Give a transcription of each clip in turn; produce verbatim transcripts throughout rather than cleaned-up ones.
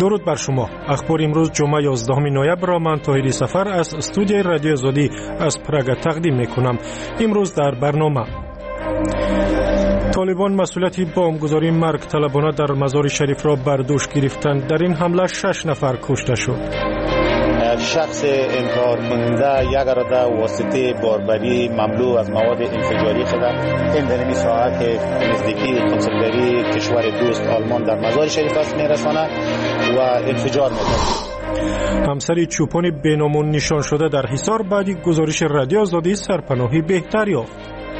درود بر شما. اخبار امروز جمعه یازدهم نوامبر را من طاهری سفر از استودیوی رادیو آزادی از پراگ تقدیم میکنم. امروز در برنامه طالبان مسئولیت بمبگذاری مرگ طلبانه در مزار شریف را بر دوش گرفتند. در این حمله شش نفر کشته شد. شخص انتحار کننده یک اراده واسطه باربری مملو از مواد انفجاری خود این ساعت نزدیکی کنسولگری کشور دوست آلمان در مزار شریف است میرساند و انفجار می‌دهد. همسر چوپان بینامون نشان شده در حصار بعد گزارش رادیو آزادی سرپناهی بهتر یافت.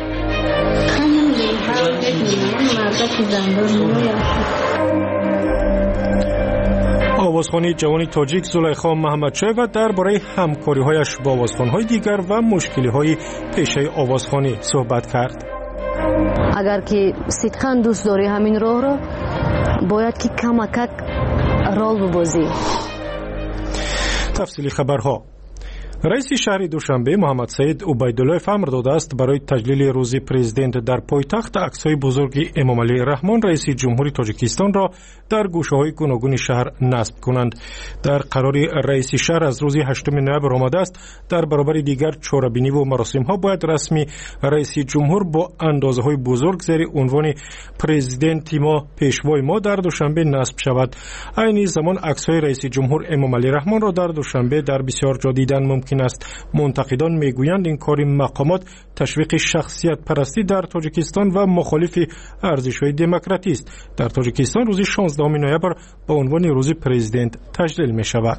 آوازخوانی جوان تاجیک زلیخا محمدشاه درباره همکاری‌هایش با آوازخوان‌های دیگر و مشکل‌های پیشه آوازخوانی صحبت کرد. اگر که صدقاً دوست داری همین راه را باید که کمک رول ببازی. تفصیلی خبرها. رئیس شهر دوشنبه محمد سعید عبیدالله امر داده است برای تجلیل روز پرزیدنت در پایتخت عکس‌های بزرگ امام علی رحمان رئیس جمهوری تاجیکستان را در گوشه‌های گوناگون شهر نصب کنند. در قراری رئیس شهر از روز هشتم نوامبر آمده است در برابر دیگر چاره‌بینی و مراسم‌ها باید رسمی رئیس جمهور با اندازه‌های بزرگ زیر عنوان پرزیدنت ما پیشوای ما در دوشنبه نصب شود. عین زمان عکس‌های رئیس جمهور امام علی رحمان را در دوشنبه در بسیار جا دیدن ممکن است. منتقدان میگویند این کار مقامات تشویق شخصیت پرستی در تاجیکستان و مخالف ارزش‌های دموکراسی است. در تاجیکستان روز شانزدهم نوامبر با عنوان روز پرزیدنت تجلیل می شود.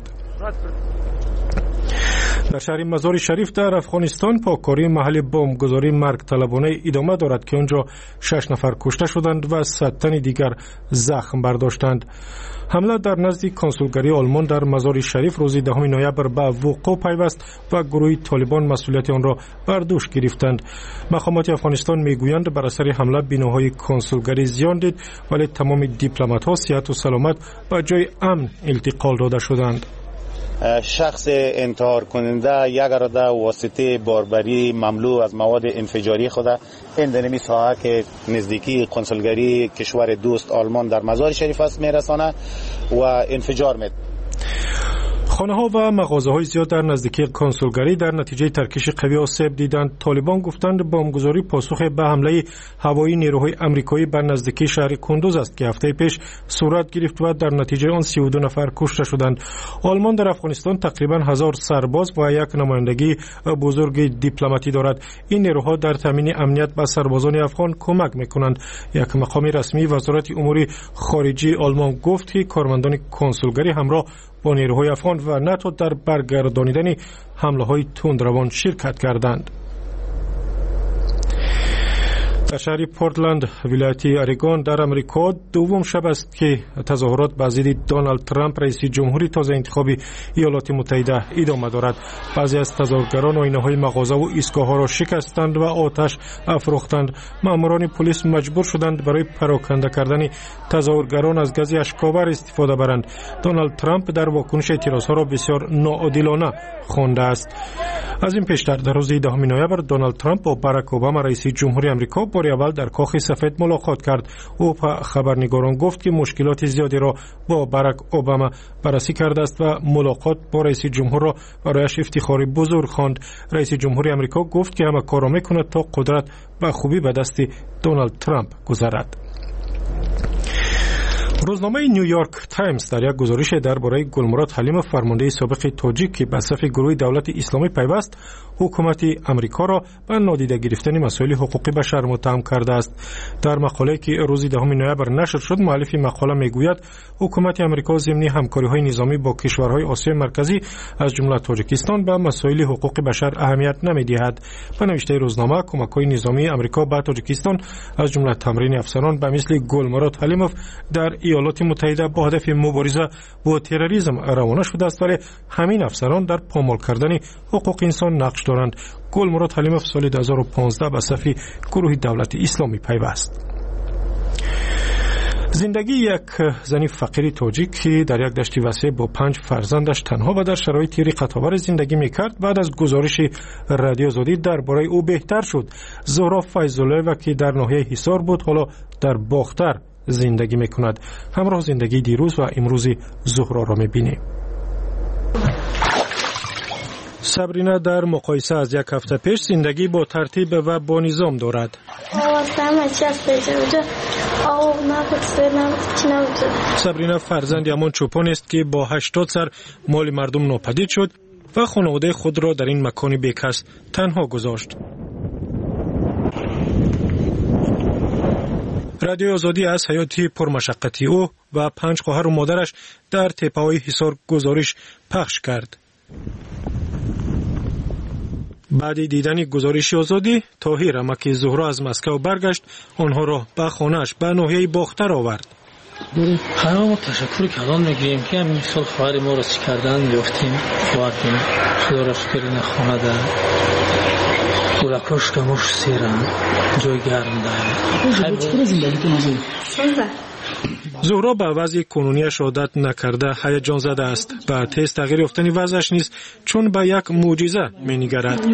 در شهر مزار شریف در افغانستان پاککاری محل بمبگذاری مرگ طلبانه ادامه دارد که آنجا شش نفر کشته شدند و صد تن دیگر زخم برداشتند. حمله در نزد کنسولگری آلمان در مزار شریف روز دهم نوامبر به وقوع پیوست و گروه طالبان مسئولیت آن را بر دوش گرفتند. مقامات افغانستان میگویند بر اثر حمله بناهای کنسولگری زیان دید ولی تمام دیپلمات‌ها صحت و سلامت به جای امن انتقال داده شدند. شخص انتحار کننده یک اراده واسطه باربری مملو از مواد انفجاری خود این دنمی ساحه که نزدیکی کنسولگری کشور دوست آلمان در مزار شریف است میرساند و انفجار می‌دهد. خانه‌ها و مغازه‌های زیاد در نزدیکی کنسولگری در نتیجه ترکش قوی آسیب دیدند. طالبان گفتند بمبگذاری پاسخ به حمله هوایی نیروهای آمریکایی بر نزدیکی شهر کندوز است که هفته پیش صورت گرفت و در نتیجه آن سی و دو نفر کشته شدند. آلمان در افغانستان تقریباً هزار سرباز و یک نمایندگی بزرگ دیپلماتی دارد. این نیروها در تامین امنیت به سربازان افغان کمک می‌کنند. یک مقام رسمی وزارت امور خارجه آلمان گفت که کارمندان کنسولگری همراه با نیروهای افغان و ناتو در برگردانیدن حمله‌های تندروان شرکت کردند. در شهر پورتلند ولایت اریگون در امریکا دوم شب است که تظاهرات به ضد دونالد ترامپ رئیس جمهوری تازه انتخابی ایالات متحده ادامه دارد. بعضی از تظاهرگران آینه‌های مغازه و ایستگاه‌ها را شکستند و آتش افروختند. ماموران پلیس مجبور شدند برای پراکنده کردن تظاهرگران از گاز اشک‌آور استفاده برند. دونالد ترامپ در واکنش اعتراض‌ها را بسیار ناعادلانه خوانده است. از این پیشتر در روز دهم نوامبر دونالد ترامپ با باراک اوباما رئیس جمهوری آمریکا بار اول در کاخ سفید ملاقات کرد. او به خبرنگاران گفت که مشکلات زیادی را با باراک اوباما بررسی کرده است و ملاقات با رئیس جمهور را برایش افتخاری بزرگ خواند. رئیس جمهوری آمریکا گفت که همه کار را میکند تا قدرت به خوبی به دست دونالد ترامپ گذرد. روزنامه نیویورک تایمز در یک گزارش درباره گلمراد حلیم فرمانده سابق تاجیک که به صف گروه دولت اسلامی پیوست حکومت امریکا را به نادیده گرفتن مسائل حقوقی بشر متهم کرده است. در مقاله که روز دهم نوامبر نشر شد مؤلف مقاله میگوید حکومت امریکا ضمن همکاری‌های نظامی با کشورهای آسیای مرکزی از جمله تاجیکستان به مسائل حقوق بشر اهمیت نمی‌دهد. به نوشته روزنامه کمک‌های نظامی امریکا به تاجیکستان از جمله تمرین افسران به مثل گلمراد حلیموف در ایالات متحده با هدف مبارزه با تروریسم روانه شده است ولی همین افسران در پامال کردن حقوق انسان نقش دارند. گلمراد حلیموف سال دو هزار و پانزده به صف گروه دولت اسلامی پیوست. زندگی یک زنی فقیر تاجیک که در یک دشت وسیع با پنج فرزندش تنها و در شرایط رقت‌آور زندگی میکرد بعد از گزارش رادیو آزادی درباره او بهتر شد. زهرا فیض‌الله و که در ناحیه حصار بود حالا در باختر زندگی میکند. همراه زندگی دیروز و امروز زهرا را میبینیم. سابرینا در مقایسه از یک هفته پیش زندگی با ترتیب و با نظام دارد. سابرینا فرزند همان چوپان است که با هشتاد سر مال مردم ناپدید شد و خانواده خود را در این مکان بیکس تنها گذاشت. رادیو آزادی از حیات پرمشقتی او و پنج خواهر و مادرش در تپه‌های حصار گزارش پخش کرد. بعد دیدن گزارش آزادی، طاهر امک زهرا از مسکو برگشت، آنها را به خانه‌اش به ناحیه باختر آورد. خیلی ما تشکر کردن میگیم که همین سال خواهر ما را چی کردن گفتیم خوردیم خدا را شکر این خانه در گلکاش کموش سیرم جای گرم دارم. چطور زندگیتون آزادی؟ زهرا به وضع کنونیش عادت نکرده هیجان زده است. به تیز تغییر یافتن وضعش نیست چون به یک معجزه می‌نگرد.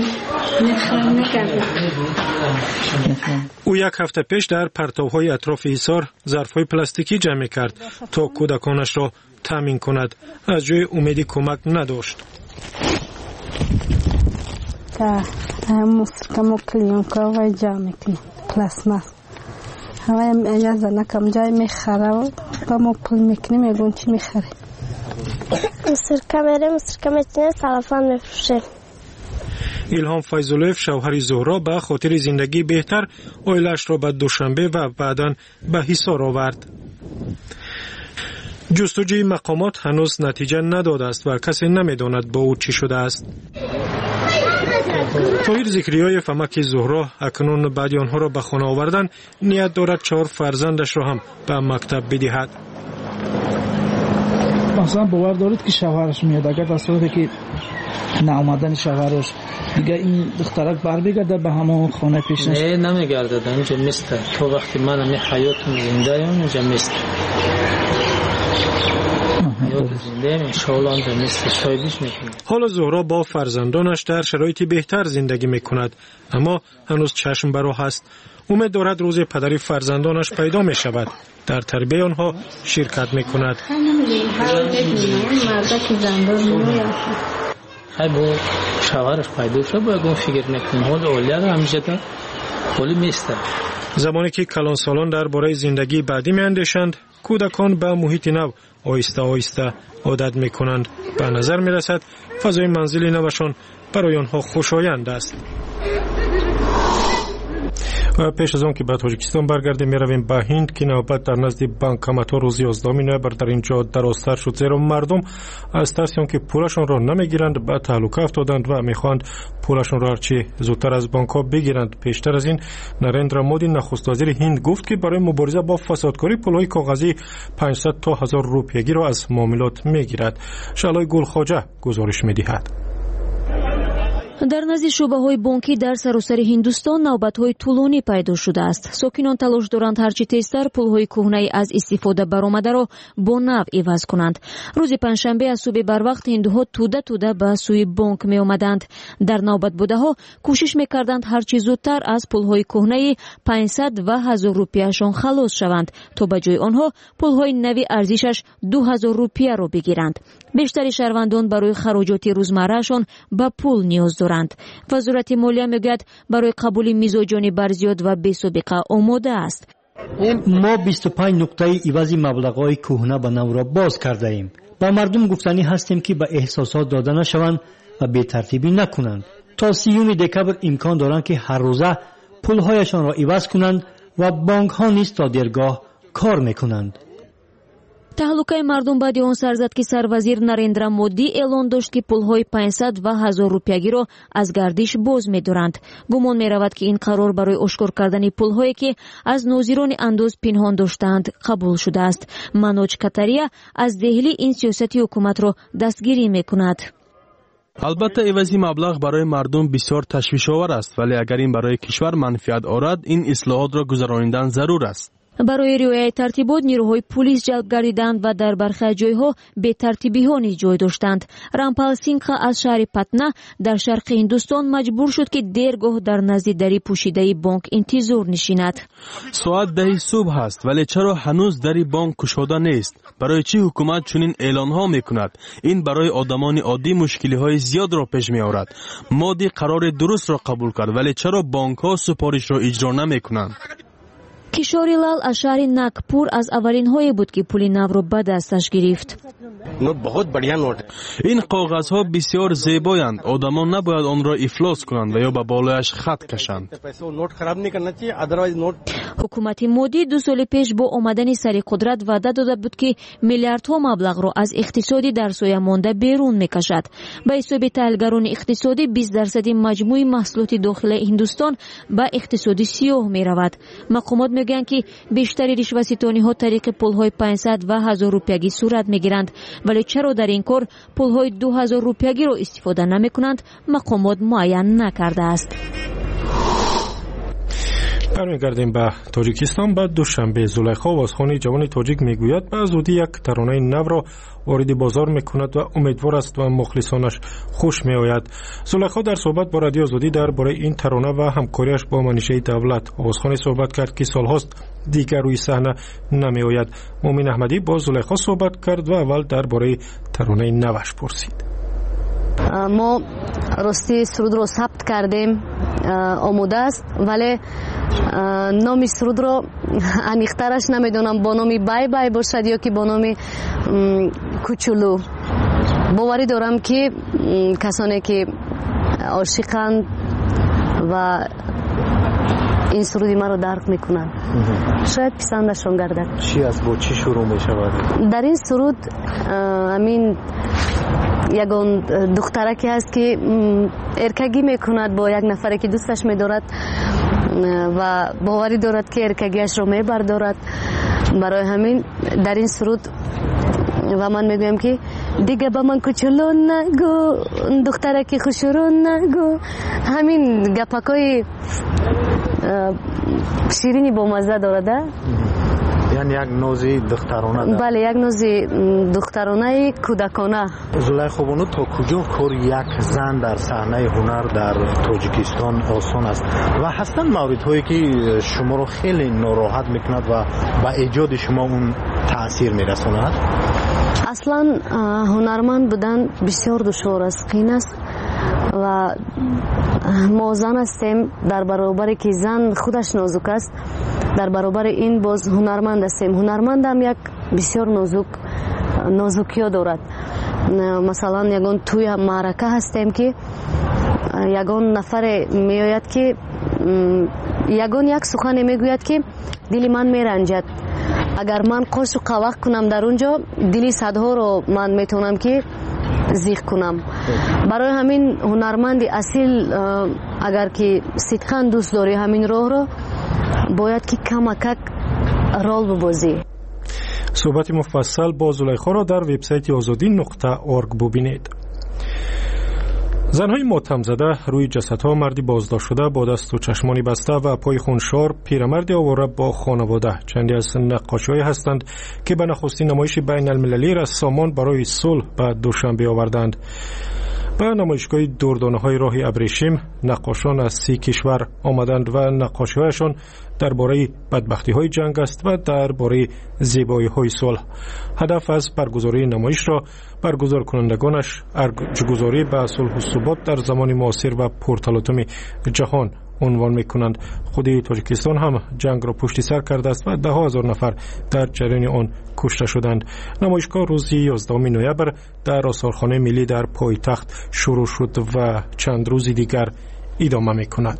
او یک هفته پیش در پرتوهای اطراف حصار ظرف‌های پلاستیکی جمع کرد تا کودکانش را تامین کند. از جای امیدی کمک نداشت. تا موسیقی کلیونکا و جمع کلی پلاستماس هوایم اجازه نکم جای میخره و با ما پول میکنیم میگون چی میخره سرکه میره سرکه میتونه سلفان میفروشه. ایلهام فیض‌اللهیف شوهر زهرا به خاطر زندگی بهتر عائله‌اش را به دوشنبه و بعداً به حصار آورد. جستجوی مقامات هنوز نتیجه نداده است و کسی نمیداند با او چی شده است. طاهر ذکریای فمک زهرا اکنون بعد آنها را به خانه آوردن نیت دارد چهار فرزندش را هم به مکتب بدهد. مثلا باور دارید که شوهرش میاد اگر در صورتی که ناآمدن شوهرش دیگه این دخترک بر بگرده به همون خانه پیش نشه؟ نه نمیگرده اینجا میسته تو وقتی من می حیاتم زنده ام اینجا میسته حالا زهرا با فرزندانش در شرایطی بهتر زندگی میکند اما هنوز چشم بر راه است. امید دارد روز پدری فرزندانش پیدا می شود در تربیت آنها شرکت میکند. های با شوهرش پیدا شد باید اون فکر میکنه حال اولیا را همیشه در حالی میسته. زمانی که کلان سالان درباره زندگی بعدی میاندیشند کودکان به محیط نو آهسته آهسته عادت میکنند. به نظر میرسد فضای منزل نوشان برای آنها خوشایند است. و پیش از آن که به تاجیکستان برگردیم میرویم به هند که نوبت در نزد بانکمات‌ها روز یازدهم نوامبر در اینجا درازتر شد زیرا مردم از ترس آنکه پولشان را نمیگیرند به تهلکه افتادند و میخواهند پولشان را هرچی زودتر از بانک‌ها بگیرند. پیشتر از این نریندرا مودی نخست وزیر هند گفت که برای مبارزه با فسادکاری پولهای کاغذی پانصد تا هزار روپیگی را از معاملات میگیرد. شالای گلخواجه گزارش میدهد. در نزد شعبه‌های بانکی در سراسر هندوستان نوبت‌های طولانی پیدا شده است. ساکنان تلاش دارند هرچی تیزتر پول‌های کهنه از استفاده برآمده با نو عوض کنند. روز پنجشنبه از صبح بر وقت هندوها توده توده به سوی بانک می آمدند. در نوبت بوده‌ها کوشش می‌کردند هرچی زودتر از پول‌های کهنه پانصد و هزار روپیه‌شان خلاص شوند تا به جای آنها پول‌های نوی ارزشش دو هزار روپیه را بگیرند. بیشتر شهروندان برای خراجات روزمره‌شان به پول نیاز دارند. وزارت مالیه میگوید برای قبول میزاجان برزیاد و بی‌سابقه آماده است. ما بیست و پنج نقطه عوضی مبلغ‌های کهنه به نو را باز کرده ایم. با مردم گفتنی هستیم که به احساسات داده نشوند و بی ترتیبی نکنند. تا سیوم دکبر امکان دارند که هر روزه پولهایشان را عوض کنند و بانک ها نیز تا دیرگاه کار میکنند. تهلکه مردم بعد آن سر زد که سروزیر نریندرا مودی اعلان داشت که پولهای پانصد و هزار روپیگی را از گردش باز می‌دارند. گمان می‌رود که این قرار برای اشکار کردن پولهایی که از نوزیران اندوز پنهان داشتند قبول شده است. منوج کاتاریا از دهلی این سیاست حکومت را دستگیری می‌کند. البته عوضی مبلغ برای مردم بسیار تشویش‌آور است، ولی اگر این برای کشور منفعت آورد این اصلاحات را گذراندن ضرور است. барои риояи тартибот нирӯҳои пулис ҷалб гардиданд ва дар бархи аз ҷойҳо бетартибиҳо низ ҷой доштанд. Рампал Сингха аз шаҳри Патна дар шарқи Ҳиндустон маҷбур шуд ки дергоҳ дар назди дари пӯшидаи бонк интизор нишинад. соат даҳи субҳ ҳаст, вале чаро ҳанӯз дари бонк кушода нест? барои чӣ ҳукумат чунин эълонҳо мекунад? ин барои одамони оддӣ мушкилиҳои зиёдро пеш меорад. моди қарори дурустро қабул кард, вале чаро бонкҳо супоришро иҷро намекунанд? кишори лал аз шаҳри Нагпур аз аввалинҳое буд ки пули навро ба дасташ гирифт. ин коғазҳо бисёр зебоянд. одамон набояд онро ифлос кунанд ва ё ба болояш хат кашанд. ҳукумати модӣ ду соли пеш бо омадани сари қудрат ваъда дода буд ки миллиардҳо маблағро аз иқтисоди дар соя монда берун мекашад. ба ҳисоби таҳлилгарони иқтисодӣ бист дарсади маҷмӯи маҳсулоти дохилаи Ҳиндустон ба иқтисоди сиёҳ меравад. мақомот мегӯянд ки бештари ришваситониҳо тариқи пулҳои панҷсад ва ҳазор рупиягӣ сурат мегиранд, вале чаро дар ин кор пулҳои ду ҳазор рупиягиро истифода намекунанд, мақомот муайян накардааст. бармегардем ба тоҷикистон. ба душанбе зулайхо овозхони ҷавони тоҷик мегӯяд ба зудӣ як таронаи навро вориди бозор мекунад ва умедвор аст ва мухлисонаш хуш меояд. зулайхо дар суҳбат бо радио Озодӣ дар бораи ин тарона ва ҳамкориаш бо манишаи давлат овозхони суҳбат кард ки солҳост дигар рӯи саҳна намеояд. муъмин аҳмадӣ бо зулайхо суҳбат кард ва аввал дар бораи таронаи наваш пурсид. мо рости сурудро сабт кардем, омода аст, вале номи сурудро аниқтараш намедонам, бо номи бай бай бошад ё ки бо номи кучулу. боварӣ дорам ки касоне ки ошиқанд ва ин суруди маро дарк мекунанд, шояд писандашон гардад. чӣ аст, бо чӣ шурӯъ мешавад? дар ин суруд амин ягон духтараке ҳаст ки эркагӣ мекунад бо як нафаре ки дӯсташ медорад ва боварӣ дорад ки эркагиашро мебардорад. барои ҳамин дар ин суруд ва ман мегӯям ки дига ба ман кучуло нагӯ, духтараки хушрӯ нагӯ. ҳамин гапакҳои ширини бомазза дорада. яъне як нози духтарона. бале, як нози духтаронаи кӯдакона. зулайхобону, то куҷо кори як зан дар саҳнаи ҳунар дар тоҷикистон осон аст ва ҳастанд мавридҳое ки шуморо хеле нороҳат мекунад ва ба эҷоди шумо он таъсир мерасонад? аслан ҳунарманд будан бисёр душвор аст, қиин аст ва мо зан ҳастем. дар баробаре ки зан худаш нозук аст, дар баробари ин боз ҳунарманд ҳастем. ҳунармандам як бисёр нозук нозукиё дорад. масалан ягон тӯи маърака ҳастем ки ягон нафаре меояд ки ягон як сухане мегӯяд ки дили ман меранҷад. агар ман қошу қавақ кунам дар он ҷо, дили садҳоро ман метавонам ки зиқ кунам. барои ҳамин ҳунарманди асил агар ки сидқан дӯст дорӣ ҳамин роҳро, бояд ки камакак рол бубозӣ. суҳбати муфассал бо зулайхоро дар вебсайти озодӣ нуқта орг бубинед. занҳои мотамзада рӯи ҷасадҳо, марди боздоштшуда бо дасту чашмони баста ва пои хуншор, пирамарди овора бо хонавода чанде аз наққошиҳое ҳастанд ки ба нахустин намоиши байналмилалии рассомон барои сулҳ ба душанбе оварданд. ба намоишгоҳи дурдонаҳои роҳи абрешим наққошон аз си кишвар омаданд ва наққошиҳояшон дар бораи бадбахтиҳои ҷанг аст ва дар бораи зебоиҳои сулҳ. ҳадаф аз баргузории намоишро баргузоркунандагонаш арҷгузорӣ ба сулҳу субот дар замони муосир ва пурталатуми ҷаҳон унвон мекунанд. худи тоҷикистон ҳам ҷангро пушти сар кардааст ва даҳо ҳазор нафар дар ҷараёни он кушта шуданд. намоишгоҳ рӯзи ёздаҳуми ноябр дар осорхонаи миллӣ дар пойтахт шурӯъ шуд ва чанд рӯзи дигар идома мекунад.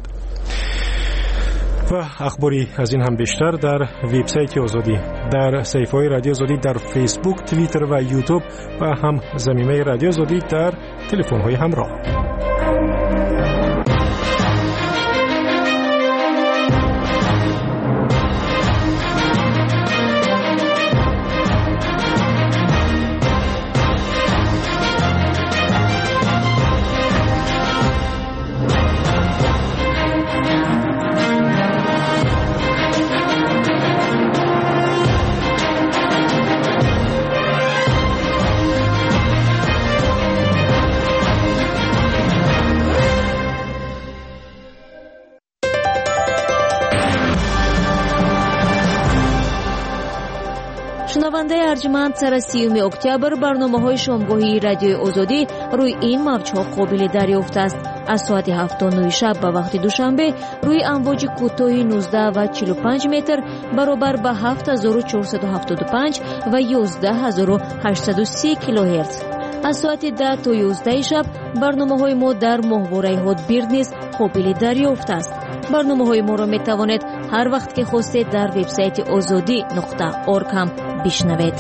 ва ахбори аз ин ҳам бештар дар вебсайти Озодӣ, дар саҳифаҳои радио Озодӣ дар фейсбук, твиттер ва ютуб ва ҳам заминаи радио Озодӣ дар телефонҳои ҳамроҳ. шунавандаи арҷманд сара сеюми октябр барномаҳои шомгоҳии радиои озодӣ рӯи ин мавҷҳо қобили дарёфт аст. аз соати ҳафт нӯҳ шаб ба вақти душанбе рӯи амвоҷи кӯтоҳи нуздаҳ ва чилу панҷ метр баробар ба ҳафт ҳазору чорсаду ҳафтоду панҷ ва ёздаҳ ҳазору ҳаштсаду си килоҳерц. аз соати даҳ то ёздаҳи шаб барномаҳои мо дар моҳвораи ҳотбирд низ қобили дарёфт аст. барномаҳои моро метавонед ҳар вақт ки хостед дар вебсайти озодӣ нуқта орг ҳам бишнавед.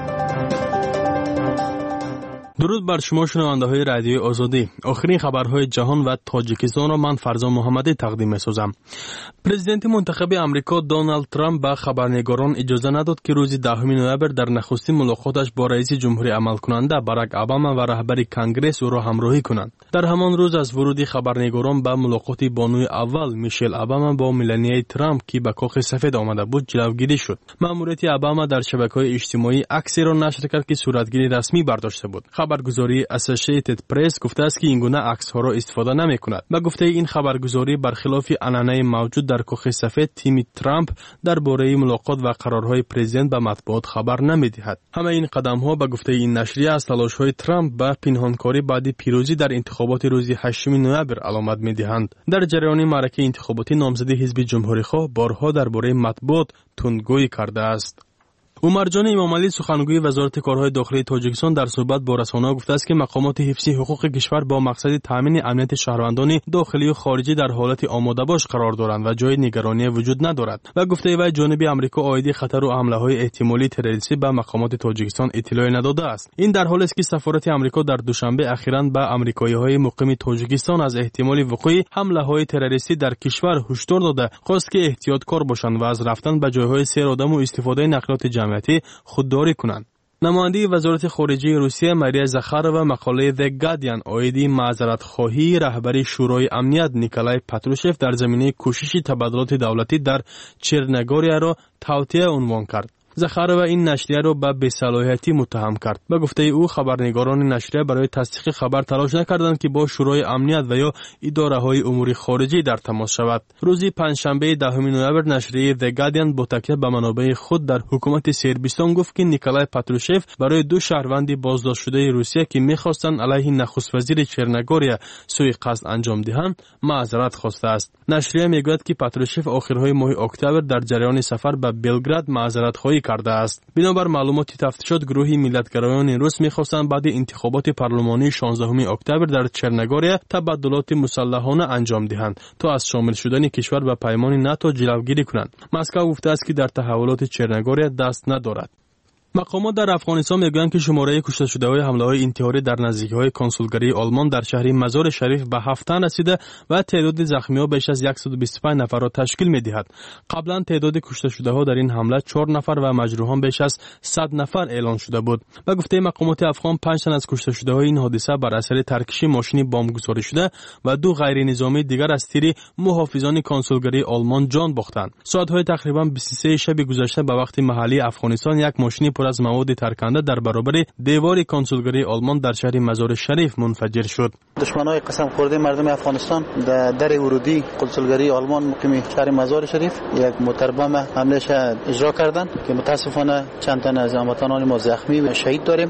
درود بر شما شنونده های رادیوی آزادی. آخرین خبرهای جهان و تاجیکستان را من فرزان محمدی تقدیم می‌سازم. پرزیدنت منتخب آمریکا دونالد ترامپ به خبرنگاران اجازه نداد که روز دهم نوامبر در نخستین ملاقاتش با رئیس جمهوری عمل کننده باراک اوباما و رهبر کنگره او را همراهی کنند. در همان روز از ورود خبرنگاران به ملاقات بانوی اول میشل اوباما با ملانیا ترامپ که به کاخ سفید آمده بود جلوگیری شد. مأموریت اوباما در شبکه‌های اجتماعی عکسی را نشر کرد که صورتگیری رسمی برداشته بود. خبرگزاری اسوسییتد پرس گفته است که این گونه عکس‌ها را استفاده نمی‌کند. با گفته این خبرگزاری برخلاف عنعنه موجود در کاخ سفید، تیم ترامپ درباره ملاقات و قرارهای پرزیدنت به مطبوعات خبر نمی‌دهد. همه این قدم‌ها با گفته این نشریه از تلاش‌های ترامپ به پنهانکاری بعد پیروزی در انتخابات روز هشتم نوامبر علامت می‌دهند. در جریان معرکه انتخاباتی نامزد حزب جمهوری‌خواه بارها درباره مطبوعات تندگویی کرده است. عمرجان امامعلی سخنگوی وزارت کارهای داخلی تاجیکستان در صحبت با رسانه‌ها گفته است که مقامات حفظی حقوق کشور با مقصد تامین امنیت شهروندان داخلی و خارجی در حالت آماده باش قرار دارند و جای نگرانی وجود ندارد. و گفته وی جانب آمریکا عاید خطر و حمله‌های احتمالی تروریستی به مقامات تاجیکستان اطلاعی نداده است. این در حالی است که سفارت آمریکا در دوشنبه اخیراً به آمریکایی‌های مقیم تاجیکستان از احتمال وقوع حمله‌های تروریستی در کشور هشدار داده خواست که احتیاطکار باشند و از رفتن به جای‌های سیر آدم و استفاده نقلیات جمعیتی خودداری کنند. نماینده وزارت خارجه روسیه ماریا زخارова مقاله The Guardian عاید معذرت خواهی رهبر شورای امنیت نیکولای پاتروشف در زمینه کوشش تبادلات دولتی در چرنگوریا را توطئه عنوان کرد. زخارova این نشریه را به بی‌صلاحیتی متهم کرد. به گفته او خبرنگاران نشریه برای تصدیق خبر تلاش نکردند که با شورای امنیت و یا اداره‌های امور خارجی در تماس شود. روز پنجشنبه دهم نوامبر نشریه The Guardian با تکیه به منابع خود در حکومت سربستان گفت که نیکولای پاتروشف برای دو شهروند بازداشت شده روسیه که می‌خواستند علیه نخست وزیر چرنگوریا سوء قصد انجام دهند معذرت خواسته است. نشریه میگوید که پاتروشف آخرهای ماه اکتبر در جریان سفر به بلگراد معذرت خواهی کرده است. بنابر معلومات تفتیشات گروهی ملتگرایان روس می‌خواستند بعد انتخابات پارلمانی شانزدهم اکتبر در چرنگوریا تبادلات مسلحانه انجام دهند تا از شامل شدن کشور به پیمان ناتو جلوگیری کنند. مسکو گفته است که در تحولات چرنگوریا دست ندارد. مقامات در افغانستان میگویند که شماره کشته شده‌های حمله‌های انتحاری در نزدیکی‌های کنسولگری آلمان در شهر مزار شریف به هفت تن رسیده و تعداد زخمی‌ها بیش از صد و بیست و پنج نفر را تشکیل می‌دهد. قبلا تعداد کشته شده‌ها در این حمله چهار نفر و مجروحان بیش از صد نفر اعلام شده بود. به گفته مقامات افغان پنج تن از کشته شده‌های این حادثه بر اثر ترکشی ماشین بمب گذاری شده و دو غیر نظامی دیگر از تیر محافظان کنسولگری آلمان جان باختند. ساعت‌های تقریباً بیست و سه شب گذشته به وقت محلی افغانستان یک ماشین از مواد ترکنده در برابر دیوار کنسولگری آلمان در شهر مزار شریف منفجر شد. دشمنای قسم خورده مردم افغانستان در در ورودی کنسولگری آلمان مقیم شهر مزار شریف یک موتر بم حمله اجرا کردند که متاسفانه چند تن از هموطنان ما زخمی و شهید داریم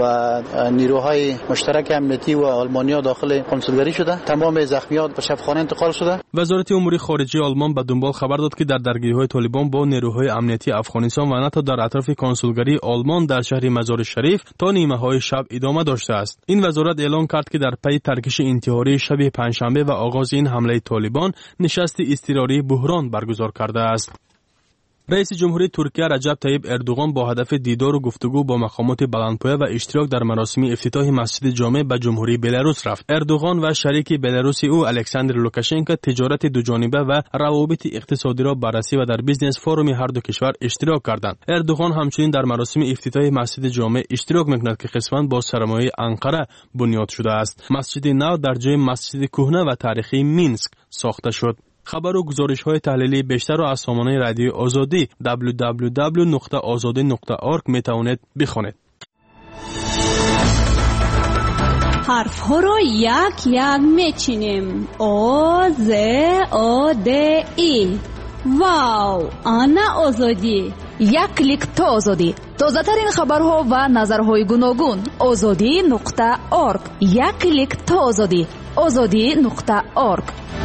و نیروهای مشترک امنیتی و آلمانیا داخل کنسولگری شده. تمام زخمیان به شفاخانه انتقال شده. وزارت امور خارجه آلمان به دنبال خبر داد که در درگیری‌های طالبان با نیروهای امنیتی افغانستان و ناتو در اطراف کنسولگری آلمان در شهر مزار شریف تا نیمه های شب ادامه داشته است. این وزارت اعلام کرد که در پی ترکش انتحاری شب پنجشنبه و آغاز این حمله طالبان نشست اضطراری بحران برگزار کرده است. رئیس جمهوری ترکیه رجب طیب اردوغان با هدف دیدار و گفتگو با مقامات بلندپایه و اشتراک در مراسم افتتاح مسجد جامع به جمهوری بلاروس رفت. اردوغان و شریک بلاروسی او الکساندر لوکاشنکو تجارت دوجانبه و روابط اقتصادی را بررسی و در بیزنس فوروم هر دو کشور اشتراک کردند. اردوغان همچنین در مراسم افتتاح مسجد جامع اشتراک می‌کند که قسماً با سرمایه انقره بنیاد شده است. مسجد نو در جای مسجد کهنه و تاریخی مینسک ساخته شد. خبر و گزارش های تحلیلی بیشتر را از سامانه رادیو آزادی دبلیو دبلیو دبلیو نقطه آزادی نقطه اورگ می توانید بخوانید. حرف ها را یک یک می چینیم. آ ز آ د ای واو آنا آزادی. یک کلیک تا آزادی. تازه‌ترین خبرها و نظرهای گوناگون. آزادی نقطه اورگ. یک کلیک تا آزادی. آزادی نقطه اورگ.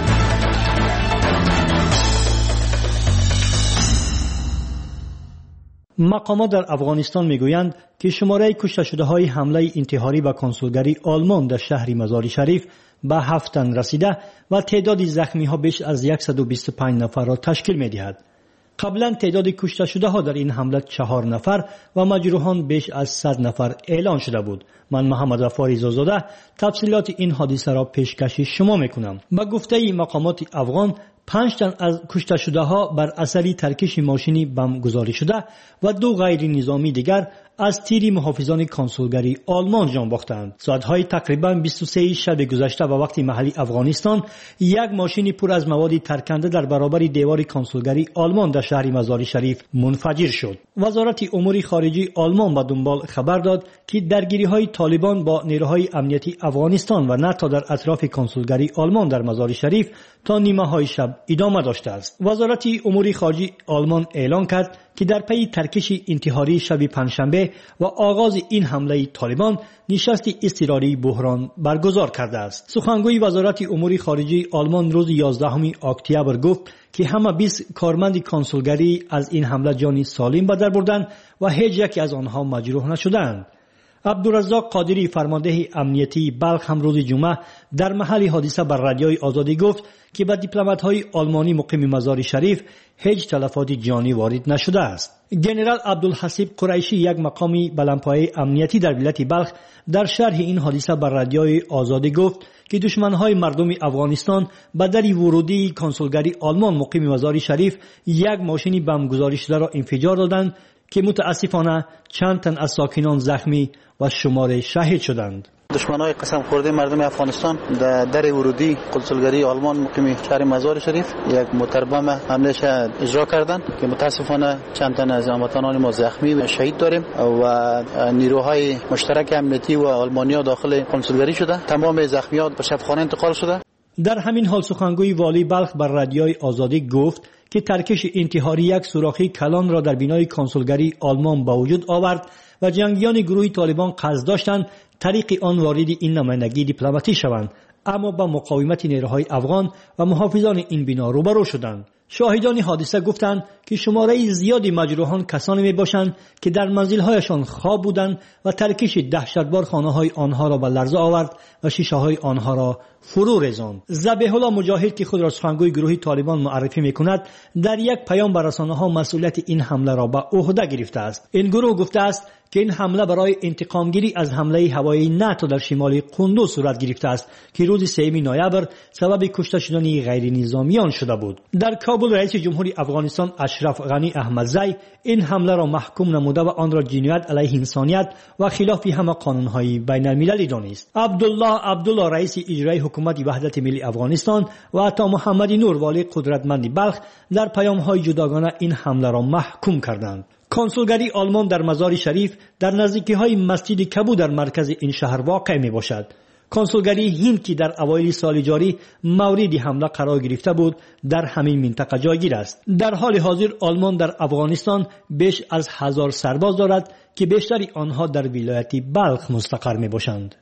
مقامات در افغانستان میگویند که شماره کشته شده های حمله انتحاری به کنسولگری آلمان در شهر مزار شریف به هفت تن رسیده و تعداد زخمی ها بیش از صد و بیست و پنج نفر را تشکیل می دهد. قبلا تعداد کشته شده ها در این حمله چهار نفر و مجروحان بیش از صد نفر اعلان شده بود. من محمد وفاری زوزاده تفصیلات این حادثه را پیشکش شما میکنم. به گفته مقامات افغان پنج تن از کشته شده ها بر اثر ترکش ماشینی بم گذاری شده و دو غیر نظامی دیگر از تیر محافظان کنسولگری آلمان جان باختند. ساعت‌های تقریباً بیست و سه شب گذشته و وقت محلی افغانستان یک ماشین پر از مواد ترکنده در برابر دیوار کنسولگری آلمان در شهر مزار شریف منفجر شد. وزارت امور خارجه آلمان به دنبال خبر داد که درگیری‌های طالبان با نیروهای امنیتی افغانستان و ناتو در اطراف کنسولگری آلمان در مزار شریف تا نیمه‌های شب ادامه داشته است. وزارت امور خارجه آلمان اعلان کرد که در پی ترکش انتحاری شب پنجشنبه و آغاز این حمله طالبان نشست اضطراری بحران برگزار کرده است. سخنگوی وزارت امور خارجه آلمان روز یازدهم اکتبر گفت که همه بیست کارمند کنسولگری از این حمله جان سالم به در بردند و هیچ یک از آنها مجروح نشدند. عبدالرزاق قادری فرمانده امنیتی بلخ هم روز جمعه در محل حادثه بر رادیوی آزادی گفت که به دیپلمات‌های آلمانی مقیم مزار شریف هیچ تلفات جانی وارد نشده است. جنرال عبدالحسیب قریشی یک مقامی بلندپایه امنیتی در ولایت بلخ در شرح این حادثه بر رادیوی آزادی گفت که دشمن‌های مردم افغانستان به در ورودی کنسولگری آلمان مقیم مزار شریف یک ماشین بم گذاری شده را انفجار دادند که متاسفانه چند تن از ساکنان زخمی و شمار شهید شدند. دشمنای قسم خورده مردم افغانستان در در ورودی کنسولگری آلمان مقیم شهر مزار شریف یک موتر بم حمله اجرا کردند که متاسفانه چند تن از هموطنان ما زخمی و شهید داریم و نیروهای مشترک امنیتی و آلمانیا داخل کنسولگری شده. تمام زخمیان به شفاخانه انتقال شده. در همین حال سخنگوی والی بلخ بر رادیوی آزادی گفت که ترکش انتحاری یک سوراخی کلان را در بینای کنسولگری آلمان به وجود آورد و جنگیان گروه طالبان قصد داشتند طریق آن وارد این نمایندگی دیپلماتی شوند، اما با مقاومت نیروهای افغان و محافظان این بنا روبرو شدند. شاهدان حادثه گفتند که شماره زیادی مجروحان کسانی می باشند که در منزل‌هایشان خواب بودند و ترکش دهشتبار خانه‌های آنها را به لرزه آورد و شیشه‌های آنها را فرو ریزاند. ذبیح الله مجاهد که خود را سخنگوی گروه طالبان معرفی می‌کند در یک پیام به رسانه‌ها مسئولیت این حمله را به عهده گرفته است. این گروه گفته است که این حمله برای انتقامگیری از حمله هوایی ناتو در شمال قندوز صورت گرفته است که روز سوم نوامبر سبب کشته شدن غیر نظامیان شده بود. در کابل رئیس جمهوری افغانستان اشرف غنی احمدزی این حمله را محکوم نموده و آن را جنایت علیه انسانیت و خلاف همه قانون‌های بین المللی دانست. عبدالله عبدالله رئیس اجرایی حکومت وحدت ملی افغانستان و عطا محمدی نور والی قدرتمند بلخ در پیام‌های جداگانه این حمله را محکوم کردند. کنسولگری آلمان در مزار شریف در نزدیکی‌های مسجد کبو در مرکز این شهر واقع می‌باشد. کنسولگری هند که در اوایل سال جاری مورد حمله قرار گرفته بود در همین منطقه جایگیر است. در حال حاضر آلمان در افغانستان بیش از هزار سرباز دارد که بیشتری آنها در ولایت بلخ مستقر می‌باشند.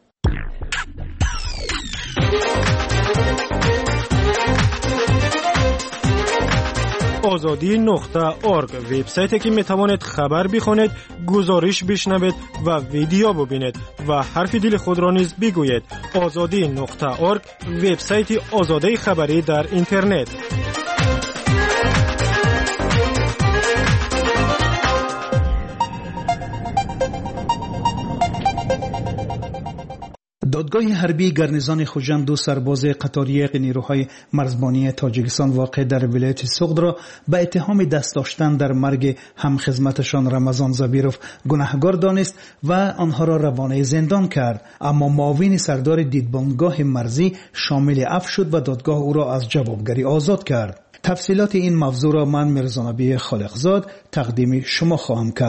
آزادی نقطه اورگ وبسایتی که میتوانید خبر بخونید، گزارش بشنوید و ویدیو ببینید و حرف دل خود را نیز بگویید. آزادی نقطه اورگ وبسایت آزادی خبری در اینترنت. دادگاه حربی گرنیزان خوجند دو سرباز قطاری نیروهای مرزبانی تاجیکستان واقع در ولایت سوغد را به اتهام دست داشتن در مرگ همخدمتشان رمضان زبیروف گناهکار دانست و آنها را روانه زندان کرد، اما معاون سردار دیدبانگاه مرزی شامل عفو شد و دادگاه او را از جوابگری آزاد کرد. تفصیلات این موضوع را من میرزا نبی خالقزاد تقدیم شما خواهم کرد.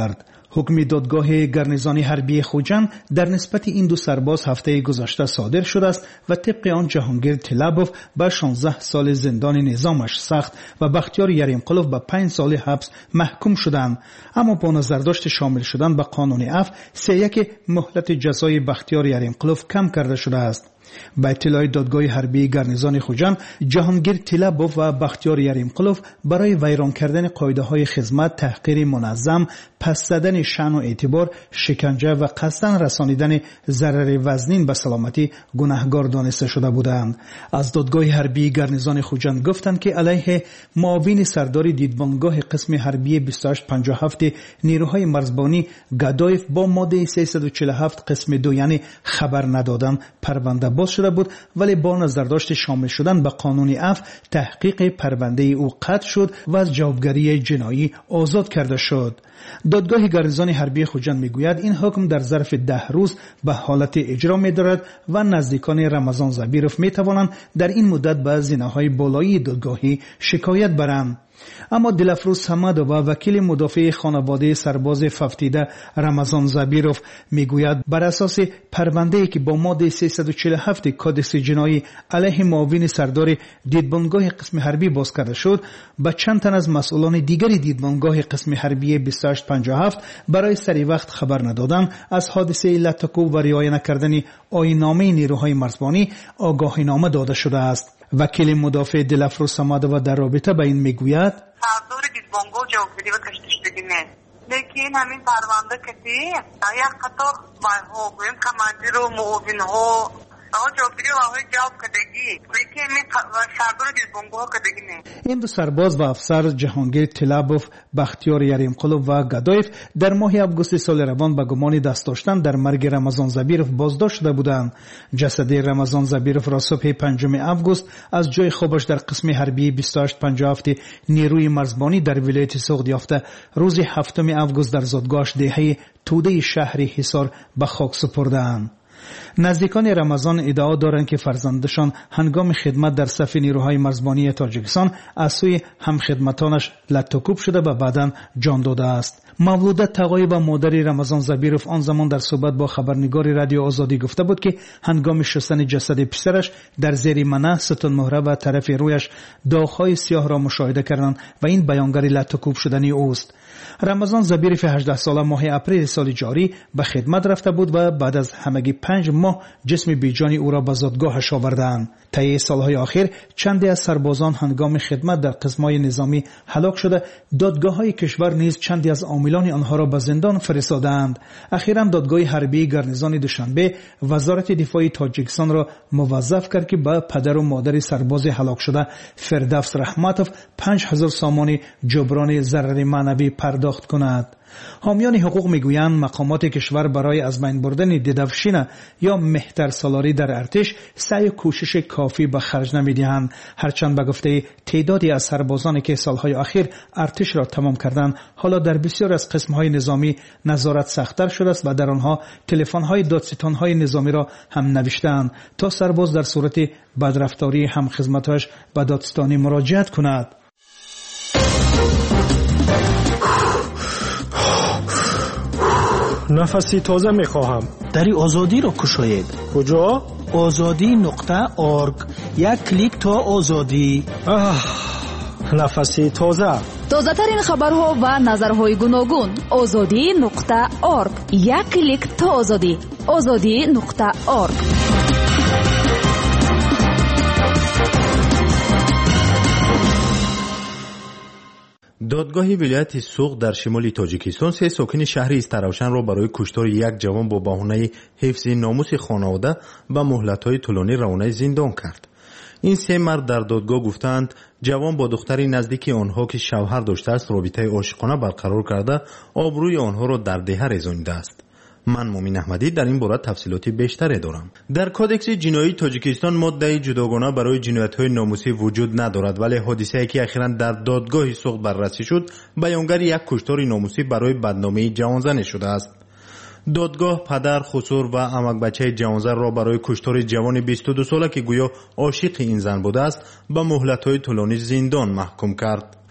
حکم دادگاه گرنیزانی حربی خوجند در نسبت این دو سرباز هفته گذشته صادر شده است و طبق آن جهانگیر طلبوف به شانزده سال زندان نظامش سخت و بختیار یریمقلوف به پنج سال حبس محکوم شدند، اما با نظرداشت شامل شدن به قانون عفو سه یک مهلت جزای بختیار یریمقلوف کم کرده شده است. با اطلاع دادگاه حربی گرنیزان خوجند، جهانگیر طلبوف و بختیار یریمقلوف برای ویران کردن قاعده های خدمت، تحقیر منظم، پس زدن شأن و اعتبار، شکنجه و قصداً رسانیدن ضرر وزنین به سلامتی گناهکار دانسته شده بودند. از دادگاه حربی گرنیزان خوجند گفتند که علیه معاون سردار دیدبانگاه قسم حربی بیست و هشت پنجاه و هفت نیروهای مرزبانی گدایف با ماده سیصد و چهل و هفت قسم دو یعنی خبر ندادن پرونده باز شده بود، ولی با نظرداشت شامل شدن به قانون عفو تحقیق پرونده او قطع شد و از جوابگری جنایی آزاد کرده شد. دادگاه گرنیزان حربی خوجند میگوید این حکم در ظرف ده روز به حالت اجرا می‌دارد و نزدیکان رمضان زبیروف میتوانند در این مدت به زینه‌های بالایی دادگاهی شکایت برند. اما دلفروز صمد و وکیل مدافع خانواده سرباز ففتیده رمضان زبیروف میگوید بر اساس پرونده‌ای که با ماده سیصد و چهل و هفت کادکس جنایی علیه معاون سردار دیدبانگاه قسم حربی باز کرده شد، با چند تن از مسئولان دیگری دیدبانگاه قسم حربی بیست و هشت پنجاه و هفت برای سری وقت خبر ندادن از حادثه لطکو و رعایت نکردن آیین‌نامه نیروهای مرزبانی آگاهینامه داده شده است. وکیل مدافع دلفروز صمد و در رابطه با این میگوید سردار دیدبانگاه جوابگیری و کشتیشدگی نیست، لیکن همین پرونده کسی یک قطار ها گویم کماندیر و معاون ها آقا جوابگیری و آقای جواب کدگی، لیکن همین سردار دیدبانگاه کدگی نیست. این دو سرباز و افسر جهانگیر طلبوف، بختیار یریمقلوف و گدایف در ماه آگوست سال روان به گمان دست داشتن در مرگ رمضان زبیروف بازداشت شده بودند. جسد رمضان زبیروف را صبح پنجم آگوست از جای خوابش در قسم حربی بیست و هشت پنجاه و هفت نیروی مرزبانی در ولایت سوخت یافته روز هفتم آگوست در زادگاهش دهه توده شهر حصار به خاک سپردند. نزدیکان رمضان ادعا دارند که فرزندشان هنگام خدمت در صف نیروهای مرزبانی تاجیکستان از سوی همخدمتانش لطوکوب شده و بعداً جان داده است. مولوده تقای و مادر رمضان زبیروف آن زمان در صحبت با خبرنگار رادیو آزادی گفته بود که هنگام شستن جسد پسرش در زیر منه ستون مهره و طرف رویش داغ‌های سیاه را مشاهده کردند و این بیانگر لطوکوب شدنی اوست. رمضان زبیروف هجده ساله ماه اپریل سال جاری به خدمت رفته بود و بعد از همگی پنج ماه جسم بیجانی او را به زادگاهش آوردند. طی سالهای آخر چندی از سربازان هنگام خدمت در قسم‌های نظامی هلاک شده، دادگاه‌های کشور نیز چندی از عاملان آنها را به زندان فرستادند. اخیراً دادگاه حربی گرنیزان دوشنبه وزارت دفاع تاجیکستان را موظف کرد که به پدر و مادر سرباز هلاک شده فردوس رحمتوف پنج هزار سامان جبران ضرر معنوی پرداخت کند. حامیان حقوق میگویند مقامات کشور برای از بین بردن دیدفشین یا مهتر سالاری در ارتش سعی و کوشش کافی به خرج نمیدهند، هرچند به گفته تعدادی از سربازانی که سالهای اخیر ارتش را تمام کردند حالا در بسیار از قسمهای نظامی نظارت سخت‌تر شده است و در آنها تلفن‌های دادستان‌های نظامی را هم نوشته‌اند تا سرباز در صورت بدرفتاری هم خدمتش به دادستانی مراجعت کند. نفسی تازه میخواهم. دری آزادی را کشاید. کجا؟ آزادی نقطه ارگ. یک کلیک تا آزادی. نفسی تازه. تازه ترین خبرها و نظرهای گوناگون. آزادی نقطه ارگ. یک کلیک تا آزادی. آزادی نقطه ارگ. دادگاه ولایت سوق در شمال تاجیکستان سه ساکن شهر استراوشن را برای کشتار یک جوان با بهانه حفظ ناموس خانواده به مهلت‌های طولانی روانه زندان کرد. این سه مرد در دادگاه گفتند جوان با دختری نزدیک آنها که شوهر داشته است رابطه عاشقانه برقرار کرده آبروی آنها را در دهه رسانیده است. من مومین احمدی در این باره تفصیلاتی بیشتری دارم. در کادکس جنایی تاجیکستان ماده جداگانه برای جنایت‌های ناموسی وجود ندارد، ولی حادثه‌ای که اخیراً در دادگاه سوق بررسی شد بیانگر یک کشتار ناموسی برای بدنامی جوانزن شده است. دادگاه پدر، خسر و عمک بچه جوانزن را برای کشتار جوان بیست و دو ساله که گویا عاشق این زن بوده است به مهلت‌های طولانی زندان محکوم کرد.